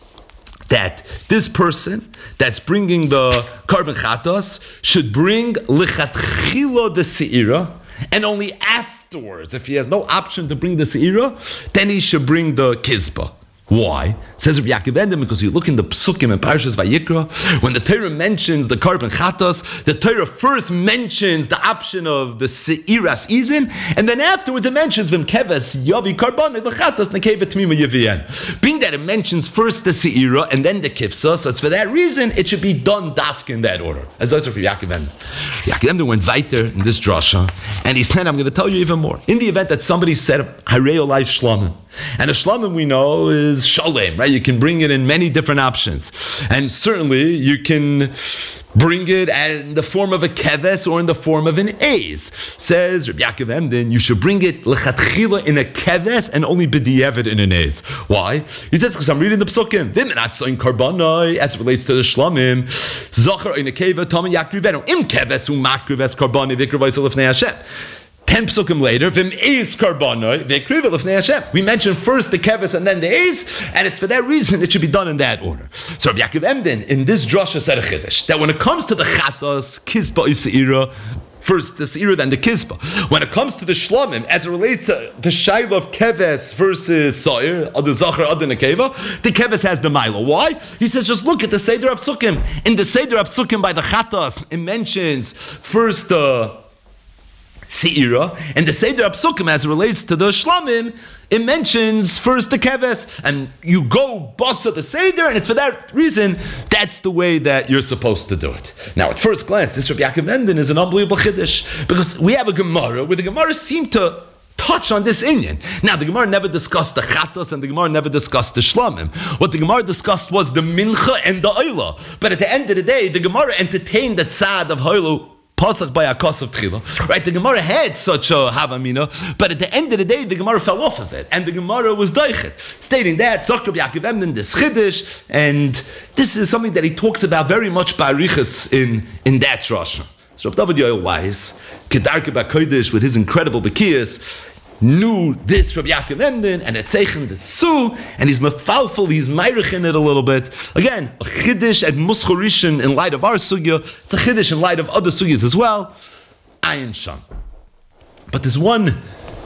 that this person that's bringing the korban chatos should bring lichatchila the seira, and only afterwards, if he has no option to bring the seira, then he should bring the kispa. Why? Says Rabbi Yaakov Emden, because you look in the Psukim and Parshas Vayikra, when the Torah mentions the korban chatos, the Torah first mentions the option of the seiras izin, and then afterwards it mentions v'im keves yavi korban the chatos nekevet tmima yivien. Being that it mentions first the seira and then the kifsa, so it's for that reason it should be done dafka in that order. As I said for Yaakov Emden. Yaakov Emden went weiter in this drasha, and he said, I'm going to tell you even more. In the event that somebody said Harei olai shlamim, and a shlamim we know is shalem, right? You can bring it in many different options. And certainly you can bring it in the form of a keves or in the form of an ace. Says Rabbi Yaakov Emden, you should bring it lechatchila in a keves and only b'diavad in an ace. Why? He says, because I'm reading the psukim. V'menatzoin karbanai, as it relates to the shlamim. Zachar in a keva, tami yakrivenu. Im keves u'makrives karbanai v'krivayis lefnei Hashem. Ten psukim later, v'im eis karbanai v'kriva lefnei Hashem. We mentioned first the keves and then the eis, and it's for that reason it should be done in that order. So Rabbi Yaakov Emden, in this drasha, said a chiddush, that when it comes to the chatas, kizba is first the seira, then the kizba. When it comes to the shlamim, as it relates to the shaila of keves versus soir, or the zachar, or the nekeva, the keves has the mila. Why? He says, just look at the Seder Apsukim. In the Seder Apsukim by the chatas, it mentions first the uh, seira, and the Seder Apsukim, as it relates to the shlamim, it mentions first the keves, and you go basa the Seder, and it's for that reason, that's the way that you're supposed to do it. Now, at first glance, this Rabbi Yaakov Emden is an unbelievable chiddush, because we have a Gemara, where the Gemara seemed to touch on this inyan. Now, the Gemara never discussed the chatas, and the Gemara never discussed the shlamim. What the Gemara discussed was the mincha and the oila. But at the end of the day, the Gemara entertained the tzad of hoilu, Pasach by Akas of Tchila. Right, the Gemara had such a Havamina, but at the end of the day, the Gemara fell off of it, and the Gemara was Daichet, stating that Zok Rabbi Yaakov Emden this Chiddush, and this is something that he talks about very much by Arichas in, in that Rosh. So Rabbi David Yoel Weiss, Kedarke Bakodesh, with his incredible Bekiyas, knew this Rabbi Yaakov Emden, and it's Zeichen the Su, and he's mefalfel, he's meirich in it a little bit. Again, a chiddush at Muschorishin in light of our sugya, it's a chiddush in light of other sugyas as well. Ayin Sham. But there's one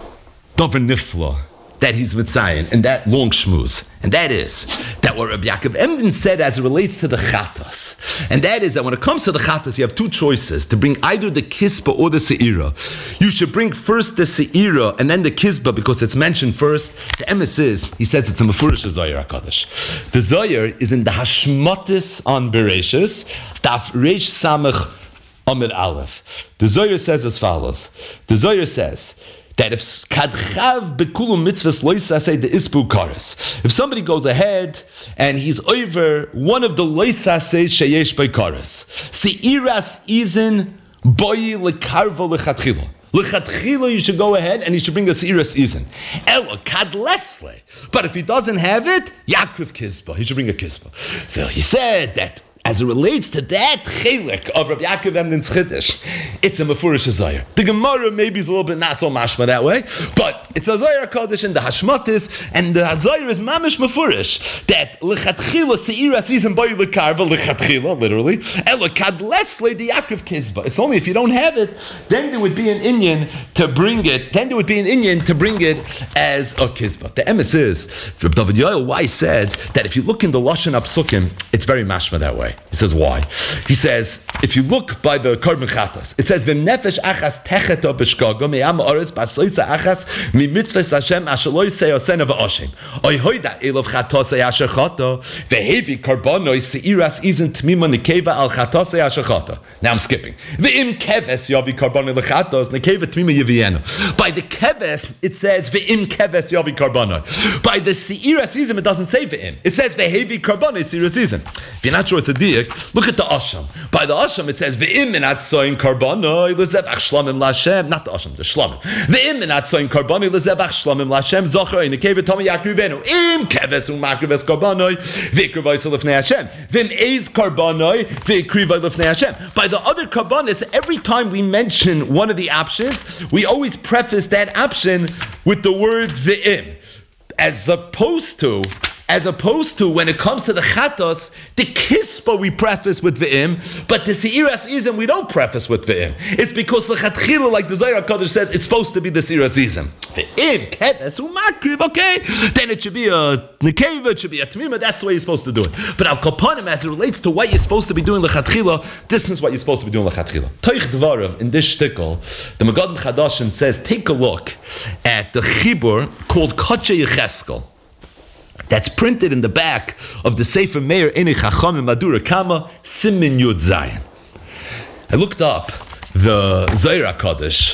davar nifla that he's mitzayin, and that long shmuz, and that is that what Rabbi Yaakov Emden said as it relates to the chatas, and that is that when it comes to the chatas, you have two choices, to bring either the kisba or the seira. You should bring first the seira and then the kisba, because it's mentioned first. The emes is, he says it's a mefurish Zohar HaKadosh. The Zohar is in the Hashmatis on Bereshis, Daf Reish Samach Amid Aleph. The Zohar says as follows. The Zohar says that if kadchav bekulum mitzvahs loisasei the isbu kares, if somebody goes ahead and he's over one of the loisasei sheyesh by kares, seiras izin boyi lekarva lechatchila. Lechatchila, you should go ahead and you should bring a seiras izin. Elo kad lesle, but if he doesn't have it, yakriv kizba, he should bring a kizba. So he said that as it relates to that chelik of Rabbi Yaakov Emden's chiddush, it's a mefurish Zohar. The Gemara maybe is a little bit not so mashma that way, but it's a Zohar Kodesh in the Hashmatis, and the Zohar is mamish mefurish that lechatchila seira season boy lekarva lechatchila literally elokad lesle the yakriv kizba. It's only if you don't have it, then there would be an inyan to bring it. Then there would be an inyan to bring it as a kizba. The emes is Rabbi David Yoel Weiss said that if you look in the Lashon Apsukim, it's very mashma that way. He says, why? He says, if you look by the Korban Chatas, it says, V'm nefesh achas techeta b'shkaga me'am ha'aretz b'asoisa achas mi mitzvahs Hashem asher lo yisei osena v'oshem. Oy hoida elov chatosei asher chata v'hevi karbonoi seiras izin tmima nekeva al chatosei asher chata. Now I'm skipping. V'im keves yavi karbonoi lechatos nekeva tmima yivienu. By the keves, it says, V'im keves yavi karbonoi. By the seiras izin, it doesn't say v'im. It says, V'hevi karbonoi seiras izin. If you're not sure it's a diak, look at the Asham. By the Asham, it says, V'im minat soin karbonoi lezevach shlamim l'Hashem. Not the Asham, the shlamim. V'im minat soin karbonoi lezevach shlamim l'Hashem. Zocher in the keva tami yakrivenu. Im keves u'makrives karbonoi v'ikrivaisa l'fnei Hashem. V'im eiz karbonoi v'ikrivaisa l'fnei Hashem. By the other karbonis, every time we mention one of the options, we always preface that option with the word v'im, as opposed to As opposed to when it comes to the chatos, the kispa we preface with v'im, but the seiras izim we don't preface with v'im. It's because the chatchila, like the Zohar HaKadosh says, it's supposed to be the seiras izim. V'im keves u'makriv, okay, then it should be a nekeva, it should be a tmima. That's the way you're supposed to do it. But al kaponim, as it relates to what you're supposed to be doing lechatchila, this is what you're supposed to be doing lechatchila. Toich dvarav in this shtickle, the Megadim Chadashim says, take a look at the chibur called Kotche Yecheskel. That's printed in the back of the Sefer Meir Enei Chachamim Madura Kama Simin Yud Zayin. I looked up the Zohar HaKadosh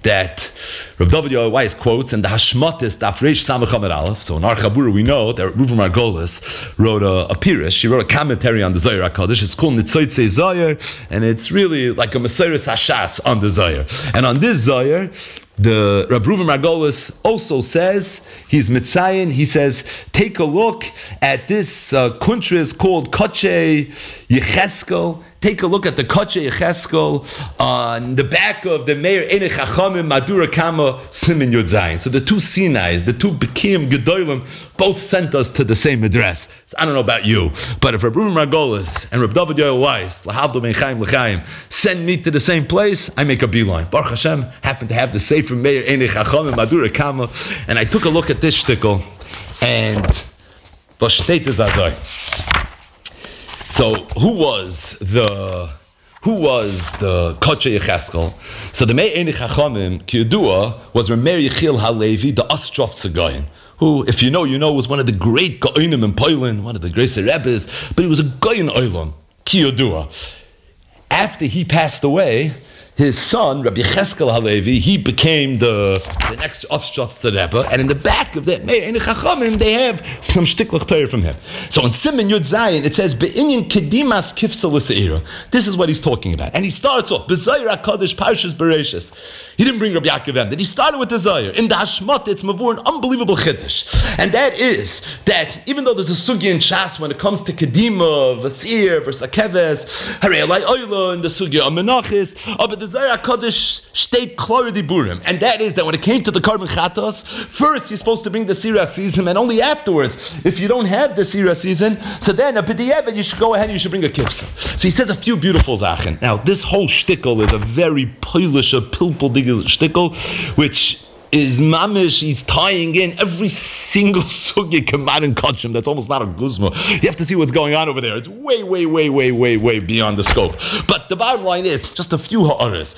that Reb David Yoel Weiss quotes in the Hashmatis Daf Reish Samach Amud Aleph. So in Ar Chabura we know that Reuven Margolis wrote a, a pirush. She wrote a commentary on the Zohar HaKadosh. It's called Nitzotzei Zohar, and it's really like a Mesiris Hashas on the Zohar. And on this Zohar, the Reb Reuven Margolis also says, he's Mitzayin, he says, take a look at this uh, country is called Koche Yecheskel. Take a look at the Koche Yecheskel on the back of the Meir Enei Chachamim Madura Kama Simin Yud Zayin. So the two Sinais, the two Bekim Gedolim, both sent us to the same address. So I don't know about you, but if Reb Reuven Margolis and Reb David Yoel Weiss, Lahavdo Ben Chaim L'Chaim, send me to the same place, I make a beeline. Baruch Hashem happened to have the Sefer Meir Enei Chachamim Madura Kama, and I took a look at this shtickle, and was steht es azoi. So who was the who was the Koche Yecheskel? So the Meir Enei Chachamim Kiyudua was Meir Yechiel Halevi, the Ostrovtzer Goyen, who, if you know, you know, was one of the great Goyenim in Poland, one of the greatest Rebbes, but he was a Goyen Olam, Kiyudua. After he passed away, his son, Rabbi Yecheskel Halevi, he became the, the next Ostrovtzer Rebbe, and in the back of that Meir Enei Chachamim, they have some shtiklach Torah from him. So in Siman Yud Zayin, it says, Be'inyan Kedimas Kifsa L'Se'ira. This is what he's talking about. And he starts off, B'Zohar HaKadosh Parshas Bereishis. He didn't bring Rabbi Yaakov Emden. He started with the Zohar. In the Hashmot, it's Mavur, an unbelievable chiddush. And that is, that even though there's a sugya in Shas, when it comes to Kedima, Vasir, versus Akeves, Harei Alai Oyla, and the sugya of Menachis, but the Zohar HaKadosh state Klora Diburim, and that is that when it came to the Karban Chatos, first you're supposed to bring the Sirah season, and only afterwards, if you don't have the Sirah season, so then a B'diavad, you should go ahead and you should bring a Kifsa. So he says a few beautiful Zachen. Now, this whole shtickle is a very Polish, a pilpul shtickle, which is mamish, he's tying in every single sugya kamad and kachim. That's almost not a guzma. You have to see what's going on over there. It's way, way, way, way, way, way beyond the scope. But the bottom line is, just a few ha'aras.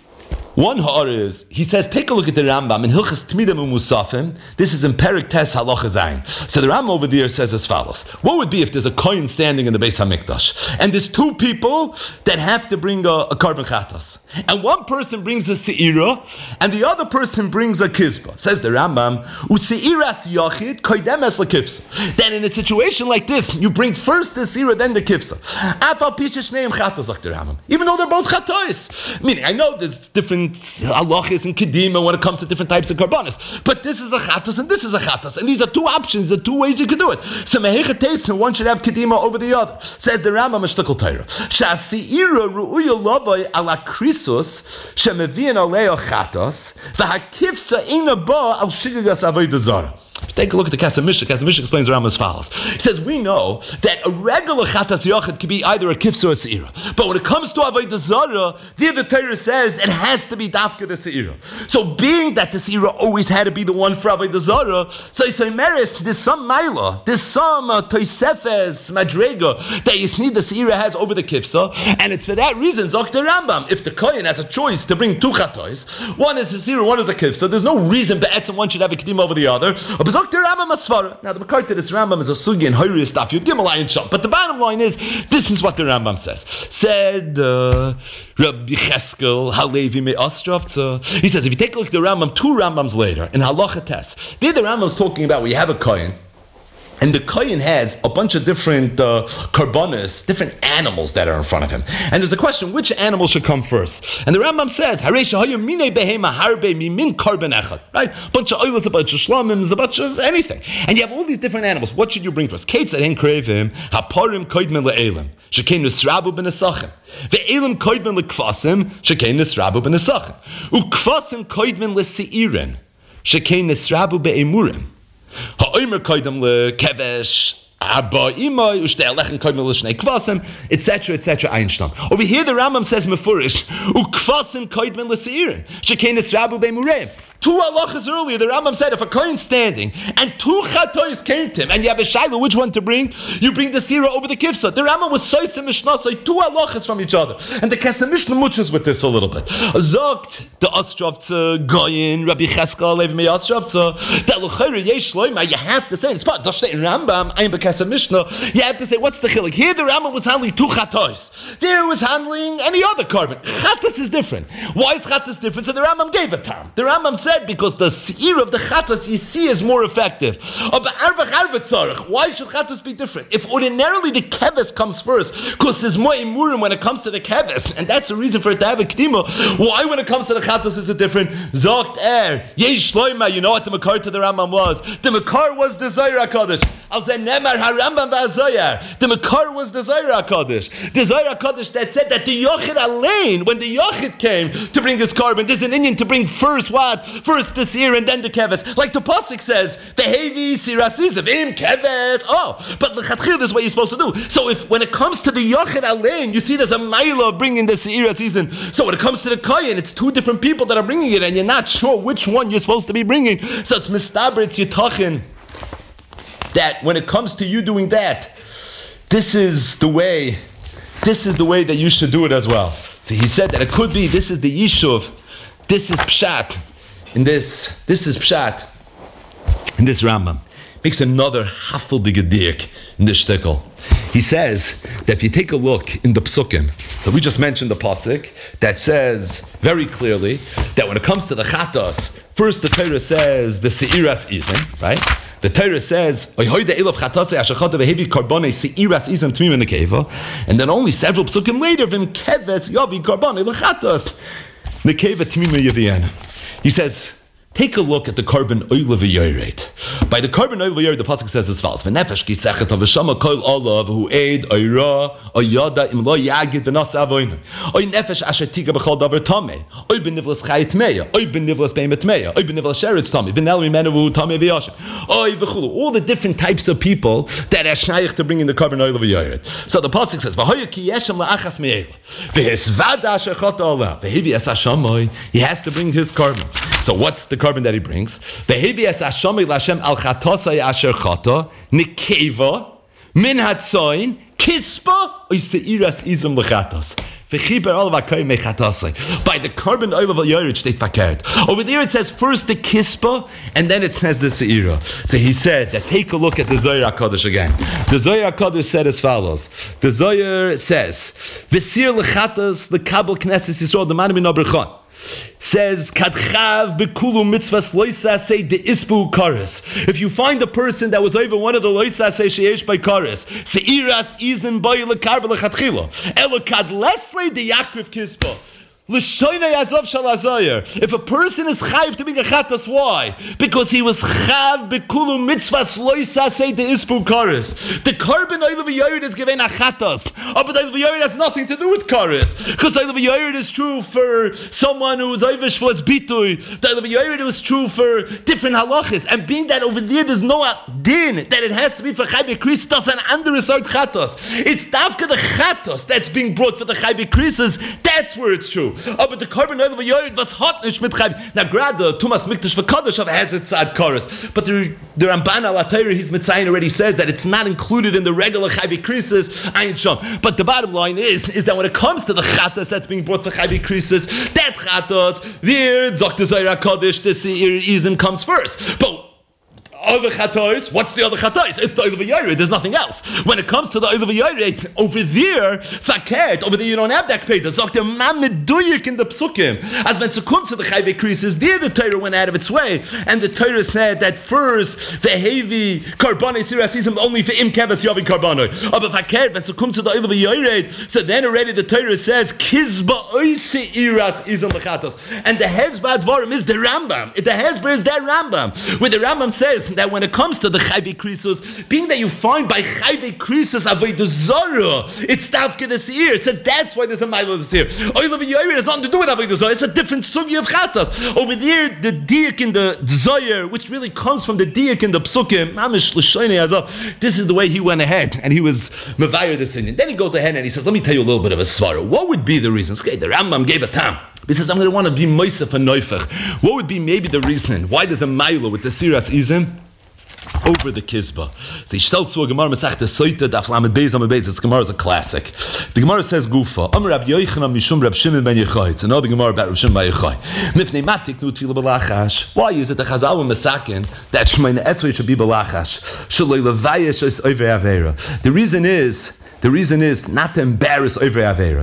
One ha'ar is, he says, take a look at the Rambam in Hilchas Tmidim Umusafim. This is in Perek Tes Halacha Zayin. So the Rambam over there says as follows. What would be if there's a kohen standing in the Beis HaMikdash, and there's two people that have to bring a, a Karban Chatas, and one person brings a Se'ira, and the other person brings a Kizba. Says the Rambam, U'Se'iras Yachid Koidem Es L'Kifsa. Then in a situation like this, you bring first the Se'ira, then the Kifsa. Afal Pisha Shneim Chatas, like the Rambam. Even though they're both Chatois. Meaning, I know there's different halachis and kedima when it comes to different types of karbanis, but this is a chatas and this is a chatas, and these are two options, the two ways you can do it. So mehecha taste, one should have kedima over the other. Says the Rambam Mishtakal Torah. Shasiira ruuya lavai ala krisus shemevian aleo chatas v'hakifsa ina ba al shigagas avodah zara. Take a look at the Kesef Mishnah. Kesef Mishnah explains the Rambam as follows. He says, we know that a regular Chatas Yochid can be either a Kifsa or a Se'ira. But when it comes to Avodah Zarah, the other Torah says it has to be Dafka the Se'ira. So being that the Se'ira always had to be the one for Avodah Zarah, so he says, Meris, there's some Maila, there's some uh, Toisefes, Madrega, that you see the Se'ira has over the Kifsa, and it's for that reason, Zok the Rambam, if the Kohen has a choice to bring two Chatois, one is a Se'ira, one is a Kifsa, there's no reason that Etzem one should have a Kedim over the other. Now the Makar to this Rambam is a sugi in Hoyri stuff. You'd give him a lion shot. But the bottom line is, this is what the Rambam says. Said uh, Rabbi Cheskel Halevi me Ostrovtzer. He says, if you take a look at the Rambam, two Rambams later, in Halacha Tes, there the Rambam's talking about where you have a Kohen, and the Kohen has a bunch of different uh, karbonis, different animals that are in front of him. And there's a question, which animal should come first? And the Rambam says, right? A bunch of oilers, a bunch of shlamim, a bunch of anything. And you have all these different animals. What should you bring first? Ketzad krevim, haparim koidmen le'elim, shekein nisrabu b'nesachim. Ve'elim koidmen le'kvasim, shekein nisrabu b'nesachim. U'kvasim koidmen le'seirin, shekein nisrabu be'emurim. Ha'omer koidem lekevesh, abba imay, u'shtei alechem koidem l'shnei kvasim, et cetera, et cetera. Einstein. Over here, the Rambam says mefurish, u'kvasim koidem l'seirin, shekein nisrabu be'emurim. Two halachas earlier, the Rambam said if a kohen standing and two chatois came to him, and you have a shiloh, which one to bring? You bring the sira over the kivsa. The Rambam was sois and mishnasai, two halachas from each other, and the Kesef Mishnah muches with this a little bit. Zogt the Ostrovtza Goyin Rabbi Cheskel Lev Me Ostrovtza. That l'chayre yesh loyma. You have to say it's part. Doshte in Rambam. I'm the Kesef Mishnah. You have to say what's the chilik here. The Rambam was handling two chatois. There was handling any other carbon. Chatas is different. Why is chatas different? So the Rambam gave a term. The Rambam said because the seir of the chatas you see is more effective. Why should chatas be different? If ordinarily the keves comes first, because there's more imurim when it comes to the keves, and that's the reason for it to have a k'dima. Why when it comes to the chatas is it different? Zogt er yesh shloima. You know what the makar to the Rambam was? The makar was the Zohar HaKadosh. Al zeh nemar harambam v'azoyar. The makar was the Zohar HaKadosh. The Zohar HaKadosh that said that the yochid alein, when the yochid came to bring his carbon, there's an Indian to bring first what? First the seir and then the keves. Like the pasuk says, the hevi sirasiz of im keves. Oh, but l'chatchil is what you're supposed to do. So if when it comes to the yochid alein, you see there's a mila of bringing the seir season. So when it comes to the kohen, it's two different people that are bringing it, and you're not sure which one you're supposed to be bringing. So it's mistaber, it's yitachin. That when it comes to you doing that, this is the way, this is the way that you should do it as well. So he said that it could be, this is the yishuv, this is pshat, in this, this is pshat, in this Rambam. Makes another hafaldige dik in this shtickle. He says that if you take a look in the psukim, so we just mentioned the pasuk that says very clearly that when it comes to the chatas, first the Torah says the seiras izim, right? The Torah says, and then only several psukim later, he says, take a look at the carbon oil v'yoret. By the carbon oil v'yoret, the pasuk says as follows: "V'nefesh kisechet v'shama kol olav hu eid oira oyada im lo yagid v'nasa avoinu oy nefesh asher tiga b'chol davar tamei oy benivlas chayit meya oy benivlas beimet meya oy benivlas sheretz tamei v'nel mimenu v'hu tamei v'yashem oy v'chulu." All the different types of people that are shnayich to bring in the carbon oil v'yoret. So the pasuk says, "V'hoya ki yeshem la'achas me'ela v'hisvada asher chata olav v'hivi es hashamoy." He has to bring his carbon. So what's the carbon that he brings? Ve'hevi es hashamay l'Hashem al chatosay asher chata nikeva min hatzoin kispa oiseiras izum l'chatos v'chiber olav hakoy mechatasay. By the carbon oil of yored state fakert. Over there it says first the kispa and then it says the seira. So he said that take a look at the Zohar HaKadosh again. The Zohar HaKadosh said as follows. The Zohar says v'sir l'chatos l'kabel knesses Yisrael d'man min abrachon. Says kadchav bekulu mitzvahs loisa say the isbu kares. If you find a person that was over one of the loisa say sheyesh by kares, seiras izin boy lekar v'lechatchila elokad lesle the yakriv kispa. If a person is chayiv to be a chatas, why? Because he was chav bekulu mitzvahs loisa say the isbu kares. The carbon oil of yored is given a chatas, oh, but oil of yored has nothing to do with kares. Because oil of yored is true for someone who is oivish for his bitui. The oil of yored is true for different halachas. And being that over there there's no din that it has to be for chayiv kristos and under sort chatas. It's dafka the chatas that's being brought for the chayiv kristos. That's where it's true. Oh, but the carbon oil of yored was hot nicht mit chayv. Now, grad the Tumas Mikdash for Kaddish has its sad chorus, but the the Ramban al Atayr, his Mitzayin already says that it's not included in the regular chayv krisis ayin sham. But the bottom line is is that when it comes to the chatas that's being brought for chayv krisis, that chatas there Zok the Zohar HaKadosh the seir izim comes first, but other chatois, what's the other chatois? It's the oil of yored. There's nothing else. When it comes to the oil of yored, over there, fakert, over there you don't have that pay. There's Doctor Mameduyik in the psukim. As when it comes to the chayve krisis, there the Torah went out of its way, and the Torah said that first the heavy carbonai sirasism only for im keves yavi carbonai. Oh, but fakert, when it comes to the oil of yored, so then already the Torah says kizba oise iras izam lechatos, and the hezbad varim is the Rambam. The hezbad is that Rambam, where the Rambam says that when it comes to the chayve krisos, being that you find by chayve krisos avodah zara, it's tafke the seir. So that's why there's a mile of the seir. Oil of yored has nothing to do with avodah zara. It's a different sugi of chatas. Over there, the diak in the zoyer, which really comes from the diak in the psukim, mamish l'shoinei azov. This is the way he went ahead and he was mevayer this in. Then he goes ahead and he says, "Let me tell you a little bit of a svara. What would be the reasons?" Okay, the Rambam gave a tam. He says, I'm going to want to be moisef and neufach. What would be maybe the reason? Why does a milo with the siras izim over the Kizba? So he tells to a Gemara Masechta Soita Daf Lamed Beis Amud Beis. This Gemara is a classic. The Gemara says Gufa Amar Rabbi Yochanan Mishum Rab Shimon ben Yochai. It's another Gemara about Rab Shimon ben Yochai. Mipnei Matik Nu Tefila B'Lachash. Why is it the Chazal and Masakin that Shemona Esrei should be B'Lachash? Shaloi Levayesh is Oivei Avera. The reason is. The reason is not to embarrass over Avera.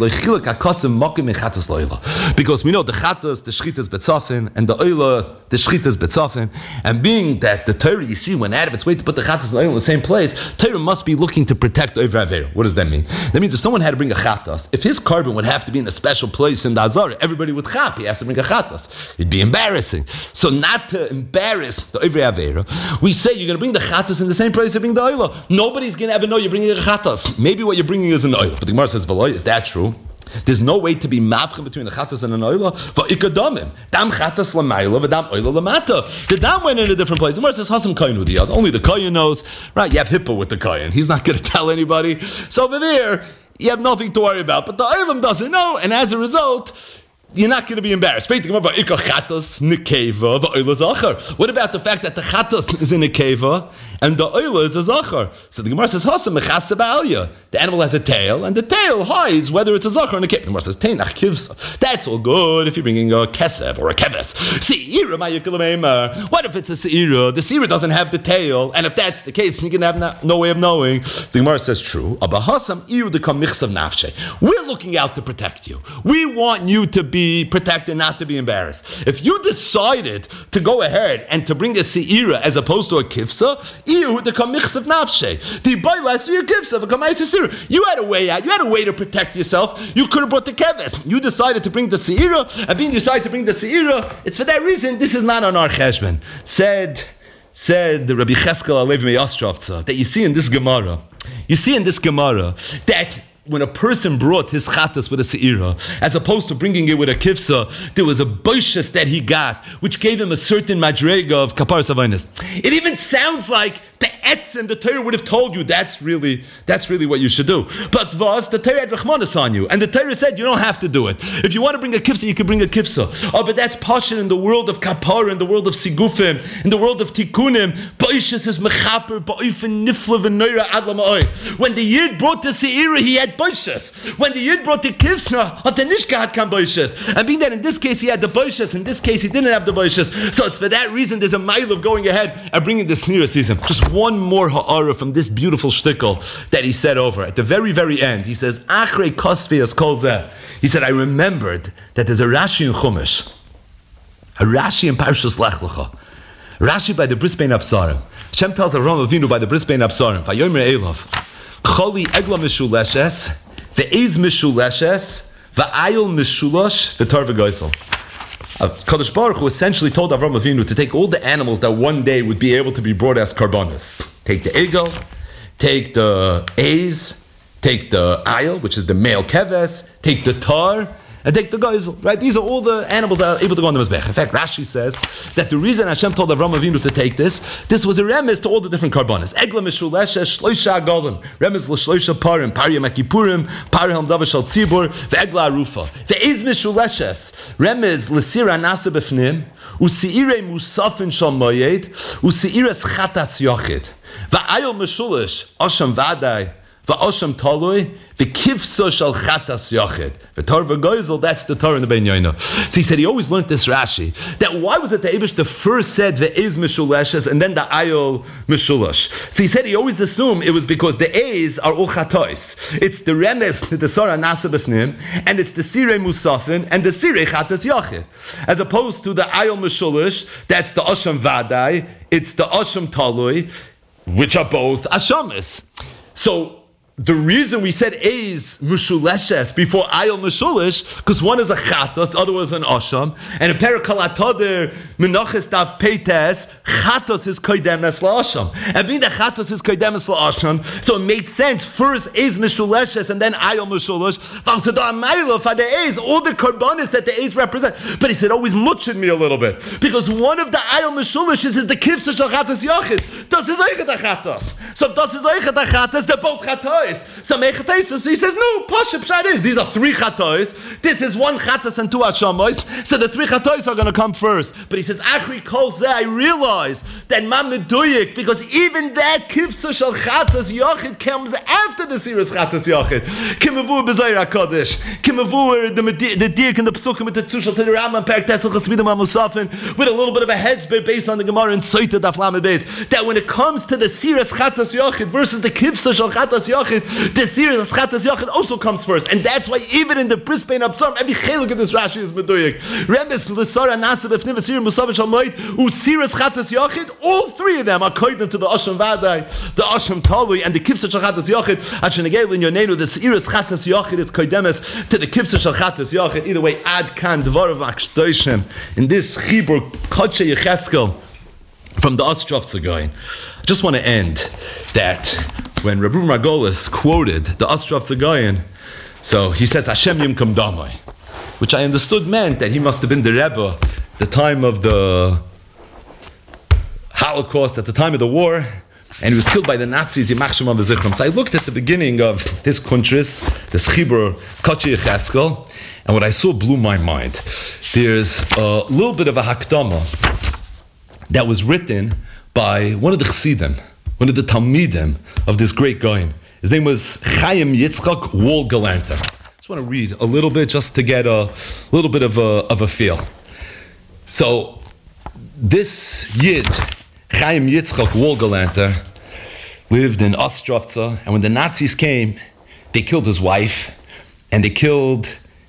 Because we know the Chatas, the Shchitas Betzafin, and the Oila, the Shchitas Betzafin. And being that the Torah, you see, went out of its way to put the Chatas and the Oila in the same place, Torah must be looking to protect over Avera. What does that mean? That means if someone had to bring a Chatas, if his carbon would have to be in a special place in the Azara, everybody would chap, he has to bring a Chatas. It'd be embarrassing. So not to embarrass the over Avera, we say you're going to bring the Chatas in the same place you bring the Oila. Nobody's going to ever know you're bringing a Chatas. Maybe what you're bringing is an oil. But the Gemara says, V'loy, is that true? There's no way to be mavchem between a chatas and an oila. V'ikadamim. Dam chatas l'mayla, v'dam oila l'mata. The dam went in a different place. The Gemara says, Hasam koyin with the other. Only the koyin knows. Right, you have hippo with the koyin. He's not going to tell anybody. So over there, you have nothing to worry about. But the oilam doesn't know. And as a result, you're not going to be embarrassed. What about the fact that the chatas is in a keva and the oila is a zachar? So the Gemara says, the animal has a tail, and the tail hides whether it's a zachar or a keva. The Gemara says, Teinach kivsa. That's all good if you're bringing a kesev or a keves. What if it's a seira? The seira doesn't have the tail, and if that's the case, you can have no, no way of knowing. The Gemara says, true. We're looking out to protect you. We want you to be protected, not to be embarrassed. If you decided to go ahead and to bring a seira as opposed to a kivsa, you had a way out. You had a way to protect yourself. You could have brought the keves. You decided to bring the seira, and being decided to bring the seira, it's for that reason. This is not on our cheshbon. Said, said the Rabbi Cheskel Alevi Me'Yostrovtza that you see in this Gemara. You see in this Gemara that when a person brought his chatas with a seira, as opposed to bringing it with a kivsa, there was a boishes that he got, which gave him a certain madrega of kapar savainis. It even sounds like the etz and the Torah would have told you that's really that's really what you should do. But was the Torah had rachmanis on you, and the Torah said you don't have to do it. If you want to bring a kivsa, you can bring a kivsa. Oh, but that's passion in the world of kapar, in the world of sigufim, in the world of tikkunim. Boishes is mechaper, ba'ofen nifla v'noira adlama'oi. When the Yid brought the seira, he had boishes. When the Yid brought the kivsna, the nishka had kam boishes. And being that in this case he had the boishes, in this case he didn't have the boishes. So it's for that reason there's a mile of going ahead and bringing the snira season. Just one more ha'ara from this beautiful shtickle that he said over at the very, very end. He says, Achrei kosvias kol zeh. He said, I remembered that there's a Rashi in Chumash, a Rashi in Parshas Lech Lecha, Rashi by the Bris Bein Absarim. Hashem tells Avraham Avinu by the Bris Bein Absarim, Vayomer Elov, Choli egla mishuleshes, ve'ez mishuleshes, va'ayil mishulosh, v'tar v'goysel. Kadosh Baruch Hu essentially told Avraham Avinu to take all the animals that one day would be able to be brought as karbanos. Take the egel, take the aiz, take the ayil, which is the male keves, take the tar, and take the geisel. Right? These are all the animals that are able to go on the mizbech. In fact, Rashi says that the reason Hashem told Avraham Avinu to take this, this was a remiz to all the different karbanos. Egla mishuleshes, shloisha agolim, remiz l'shloisha parim, parim akipurim, parim davash al tzibur, ve'egla arufa. Ve'ez mishuleshes, remiz l'sira nasa b'fnim, u'si'irei musafin shal moyed, u'si'ires chatas yochid. Va'ayil mishulesh, osham vadai, va'osham talui, v'kivso shal chatas yochid. V'tar v'goizel, that's the Torah in the Ben Yoina. So he said he always learned this Rashi, that why was it the Eibush the first said ve'ez mishuleshes and then the ayol mishulesh? So he said he always assumed it was because the Eiz are all chatois. It's the remes, the Sara nasa b'fnim, and it's the sirei musafin and the sirei chatas yochid. As opposed to the ayol mishulesh, that's the osham vadai, it's the osham talui, which are both ashamis. So the reason we said Eiz Mushuleshes before Ayol Mushulish, because one is a Chatos, other was an Osham, and in Perikalatoder Menachis Dav Peites, Chatos is Koidemes LaOsham. And being that Chatos is Koidemes LaOsham, so it made sense, first Eiz Mushuleshes and then Ayol Mushulish, for the Eiz, all the Karbonis that the Eiz represent. But he said, always mutched me a little bit, because one of the Ayol Mushulishes is the Kivsa Shal Chatos Yochid. Das is Eichet HaChatos. So if das is Eichet HaChatos, they're both Chatos. chatois. So Meicha Taisus, he says, no, Pasha Pshat is, these are three chatois. This is one chatas and two achamois. So the three chatois are going to come first. But he says, Achri Kol Zeh, I realize that Mam Meduyik, because even that Kivsa Shal Chatas Yochid comes after the Siras Chatas Yochid. Kimavu B'Zayir HaKadosh. Kimavu, the the Dirk and the Psukim with the Tushal to the Rambam Perek Tesel Chasmidim HaMusafin, with a little bit of a headspace based on the Gemara and Soita Daf Lamed Beis, that when it comes to the Siras Chatas Yochid versus the Kivsa Shal Chatas Yochid, the Siras Chatas Yochid also comes first. And that's why even in the Bris Bein Absarim, every chelik of this Rashi is Meduyik. Remes, L'Sara, Nasib, Efnim, Asir, Musavin, Shalmoid, Usiras Chatas Yochid, all three of them are koidim to the Asham Vadai, the Asham Talui, and the Kivsa Shal Chatas Yochid. Achenegel in Yonenu, the Siras Chatas Yochid is koidemes to the Kivsa Shal Chatas Yochid. Either way, Ad Kan Dvarav Akshdoishem. In this Chibur Kodshe Yecheskel from the Ostrov I just want to end that when Rabbi Margolis quoted the Ostrov Tzagoyin, so he says Hashem Yimkom Damai, which I understood meant that he must have been the Rebbe at the time of the Holocaust, at the time of the war, and he was killed by the Nazis. So I looked at the beginning of his countries, this Chibur Kodshe Yecheskel, and what I saw blew my mind. There's a little bit of a Hakdama that was written by one of the Chassidim, one of the Talmidim of this great guy. His name was Chaim Yitzchak Wohlgelernt. I just want to read a little bit just to get a little bit of a, of a feel. So this Yid, Chaim Yitzchak Wohlgelernt, lived in Ostrovca, and when the Nazis came, they killed his wife, and they killed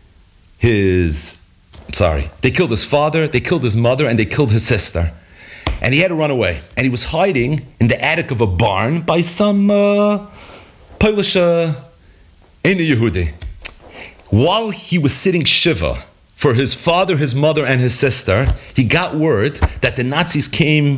his, sorry, they killed his father, they killed his mother, and they killed his sister. And he had to run away. And he was hiding in the attic of a barn by some uh, Polish uh, Eina Yehudi. While he was sitting Shiva for his father, his mother, and his sister, he got word that the Nazis came,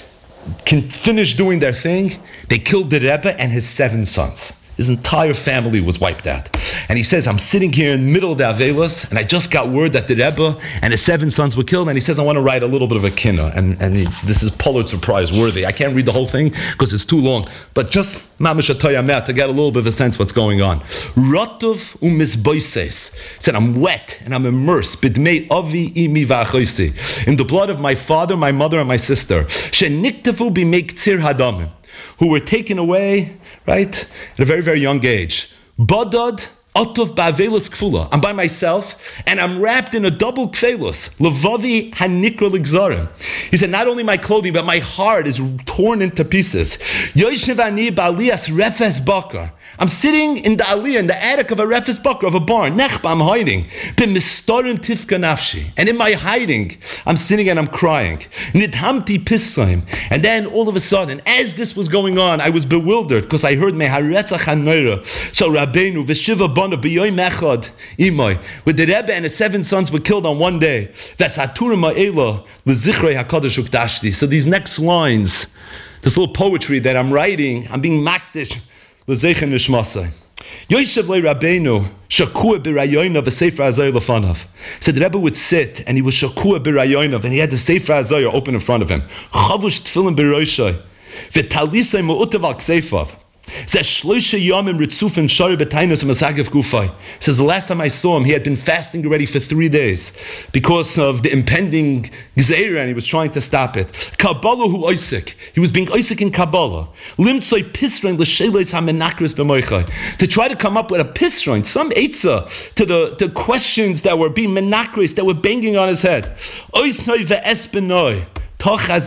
can finish doing their thing. They killed the Rebbe and his seven sons. His entire family was wiped out. And he says, I'm sitting here in the middle of the Avelos, and I just got word that the Rebbe and his seven sons were killed, and he says, I want to write a little bit of a kinna. And, and he, this is Pulitzer Prize worthy. I can't read the whole thing because it's too long. But just mamish atoyamet to get a little bit of a sense what's going on. Rotov u'misboises. He said, I'm wet and I'm immersed. Bidmei avi imi v'achoisi. In the blood of my father, my mother, and my sister. Sheniktavu b'meik tzir hadamim. Who were taken away, right, at a very, very young age. Badad atov ba'avelos kfula. I'm by myself, and I'm wrapped in a double kfelos. Levavi hanikra l'gzarim. He said, not only my clothing, but my heart is torn into pieces. Yoshev ani ba'aliyas refes bakar. I'm sitting in the aliyah, in the attic of a refes bakar, of a barn. Nechba, I'm hiding. B'mistorim tifka nafshi. And in my hiding, I'm sitting and I'm crying. Nidhamti pislaim. And then all of a sudden, as this was going on, I was bewildered because I heard meharetzach hanoira shel Rabbeinu v'shiva bana b'yoyim echad imay. With the Rebbe and his seven sons were killed on one day. V'satura ma'ela l'zichrei hakadosh ukdashti. So these next lines, this little poetry that I'm writing, I'm being makdish. L'zeichen nishmasai. Yoshev le Rabbeinu shakua b'rayonav v'sefer hazayah lefanav. So the Rebbe would sit and he was shakua b'rayonav and he had the sefer hazayah open in front of him. Chavush tefillin b'roshai v'talisay mu'utav al kseifav. Says Shloisha Yomim Ritzufin Shari B'Tainus Masagev Gufay. Says the last time I saw him, he had been fasting already for three days because of the impending Gzeira, and he was trying to stop it. Kabbalah hu Isaac. He was being Isaac in Kabbalah. Limtzoi Pisrain L'Shelois HaMenakris B'Moichai. To try to come up with a Pisrain, some Eitzah, to the to questions that were being Menakris, that were banging on his head. Oisnoi Ve'espenoi. And if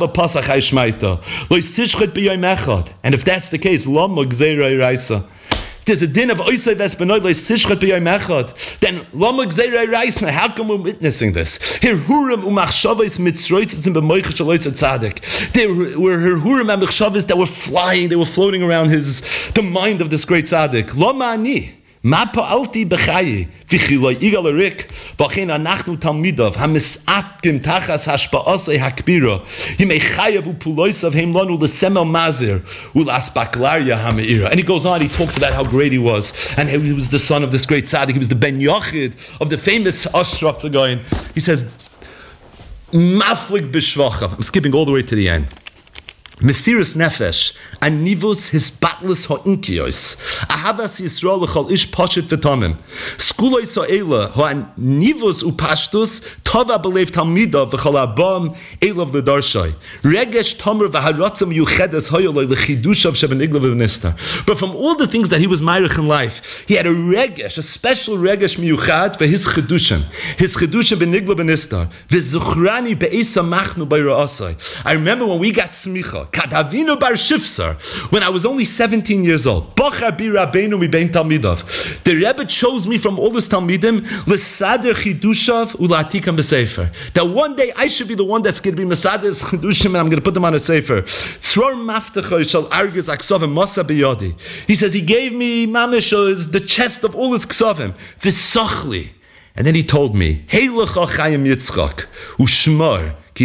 that's the case, if there's a din of Oisay Vespenoi Leisishchat B'Yom Echad, then Lama Gzeirei Reisna, how come we're witnessing this? Here Hurim Umachshavos Mitzroitzim B'Moicha Shalois Tzadik. There were her Hurim and Machshavos that were flying, they were floating around his the mind of this great tzaddik. Lama Ani. Ma pa'alti b'chayi v'chiloi igal arik b'chein anachnu talmidav hamisatkim tachas hashpa'asei hakbira yimei chayav u'puloisav heim lanu l'semel mazir u'las baklarya ha'me'ira. And he goes on, he talks about how great he was and he was the son of this great tzaddik. He was the ben Yochid of the famous Ostrov Tzagoyin. He says, maflik b'shvacham. I'm skipping all the way to the end. Mesiris nefesh, and nivus his batless ha'inkios. Ahavas Yisrael l'chol ish poshet v'tomim. Skuloi so'ela ha'an nivus upashtus tova belev talmidav v'chol abam elav l'darshai. Regesh tomer v'haratzam yuchedes hoyoloi l'chidushav shebenigla v'v'nistar. But from all the things that he was ma'arich in life, he had a regesh, a special regesh miyuchad for his chidushim. His chidushim benigla v'nistar. V'zuchrani be'esa machnu b'ra'asai. I remember when we got smicha, Kadavinu bar Shifsar, when I was only seventeen years old. Bachar bi Rabbeinu mi bein Talmidav. The Rebbe chose me from all his Talmidim l'sader chidushav u'la'atikam b'sefer. That one day I should be the one that's going to be mesader's chidushim and I'm going to put them on a sefer. Tzror maftecha shall argus aksovim masa biyadi. He says he gave me mamish the chest of all his ksovim v'sochli. And then he told me, Hey lecha Chaim Yitzchak u'shmar. He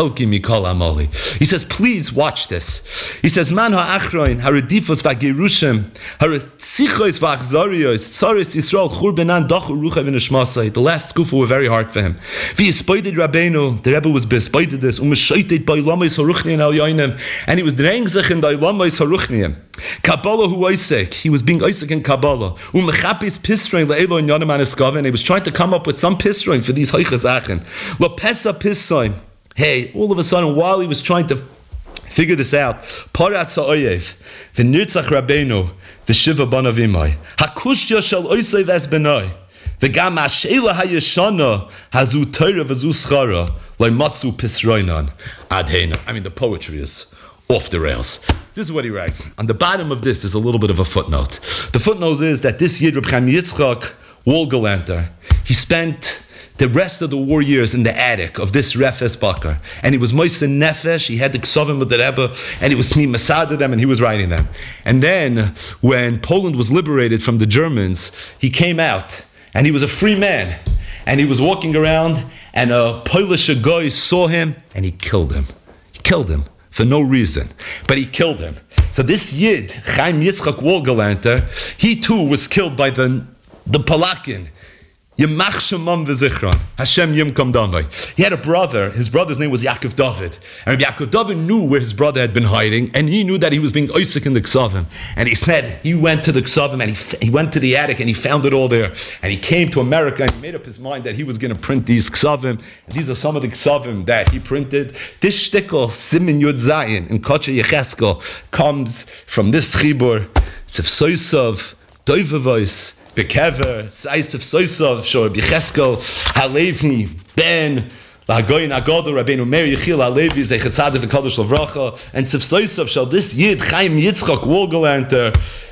says, please watch this. He says, Man ha'achroin, haredifos v'gerushim, haretzichos v'achzarios, tzaris Yisrael, churbenan dachu rucha v'nishmasai. The last kufa were very hard for him. V'yispoided Rabbeinu, the Rebbe was bespoided this, u'meshoited ba'ilamos haruchniim al yoinim, and he was drang sich in the ilamos haruchniim. Kabbalah hu oisek, he was being oisek in Kabbalah. U'mechapis pisroin le'elo in yonim aniskaven, and he was trying to come up with some pisroin for these hoiches achen. Lo pesa pisroin. Hey, all of a sudden, while he was trying to figure this out, Paratz ha'oyev, v'nirtzach Rabbeinu, v'shiva banav imai, hakushya shel oisev es benoi, v'gam ha'sheila ha'yeshana, hazu teira v'zu schara, lo'matzu pisroinan, adheina. I mean, the poetry is off the rails. This is what he writes. On the bottom of this is a little bit of a footnote. The footnote is that this Yid, Reb Chaim Yitzchak Wohlgelanter, he spent the rest of the war years in the attic of this Refes Bakar. And he was Moise Nefesh, he had the Ksovim with the Rebbe, and he was me Masada them, and he was writing them. And then, when Poland was liberated from the Germans, he came out, and he was a free man. And he was walking around, and a Polish guy saw him, and he killed him. He killed him for no reason, but he killed him. So this Yid, Chaim Yitzchak Wohlgelanter, he too was killed by the, the Palakin. Yemach Shemam v'zichron, Hashem Yimkom Damai. He had a brother, his brother's name was Yaakov David. And Yaakov David knew where his brother had been hiding, and he knew that he was being oisik in the Ksavim. And he said, he went to the Ksavim, and he, he went to the attic, and he found it all there. And he came to America, and he made up his mind that he was going to print these Ksavim. And these are some of the Ksavim that he printed. This shtickle, Simin Yud Zayin, in Koche Yecheskel, comes from this chibur, Sefsoisov, Doivavois, Bekever, Saisef Soisov, Shor Bicheskel, Halevi, Ben, Lagoyin Agodo, Rabbeinu Meir Yechil, Halevi, Zechetzadeh, V'Kodesh Lavracha, and Sef Soisov, Shor this Yid, Chaim Yitzchak, Wohlgelanter,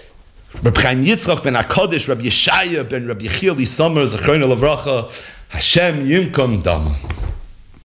Reb Chaim Yitzchak ben HaKodesh, Reb Yeshaya ben Reb Yechil, Yisomer, Zechron Lavracha, Hashem Yimkom Dam.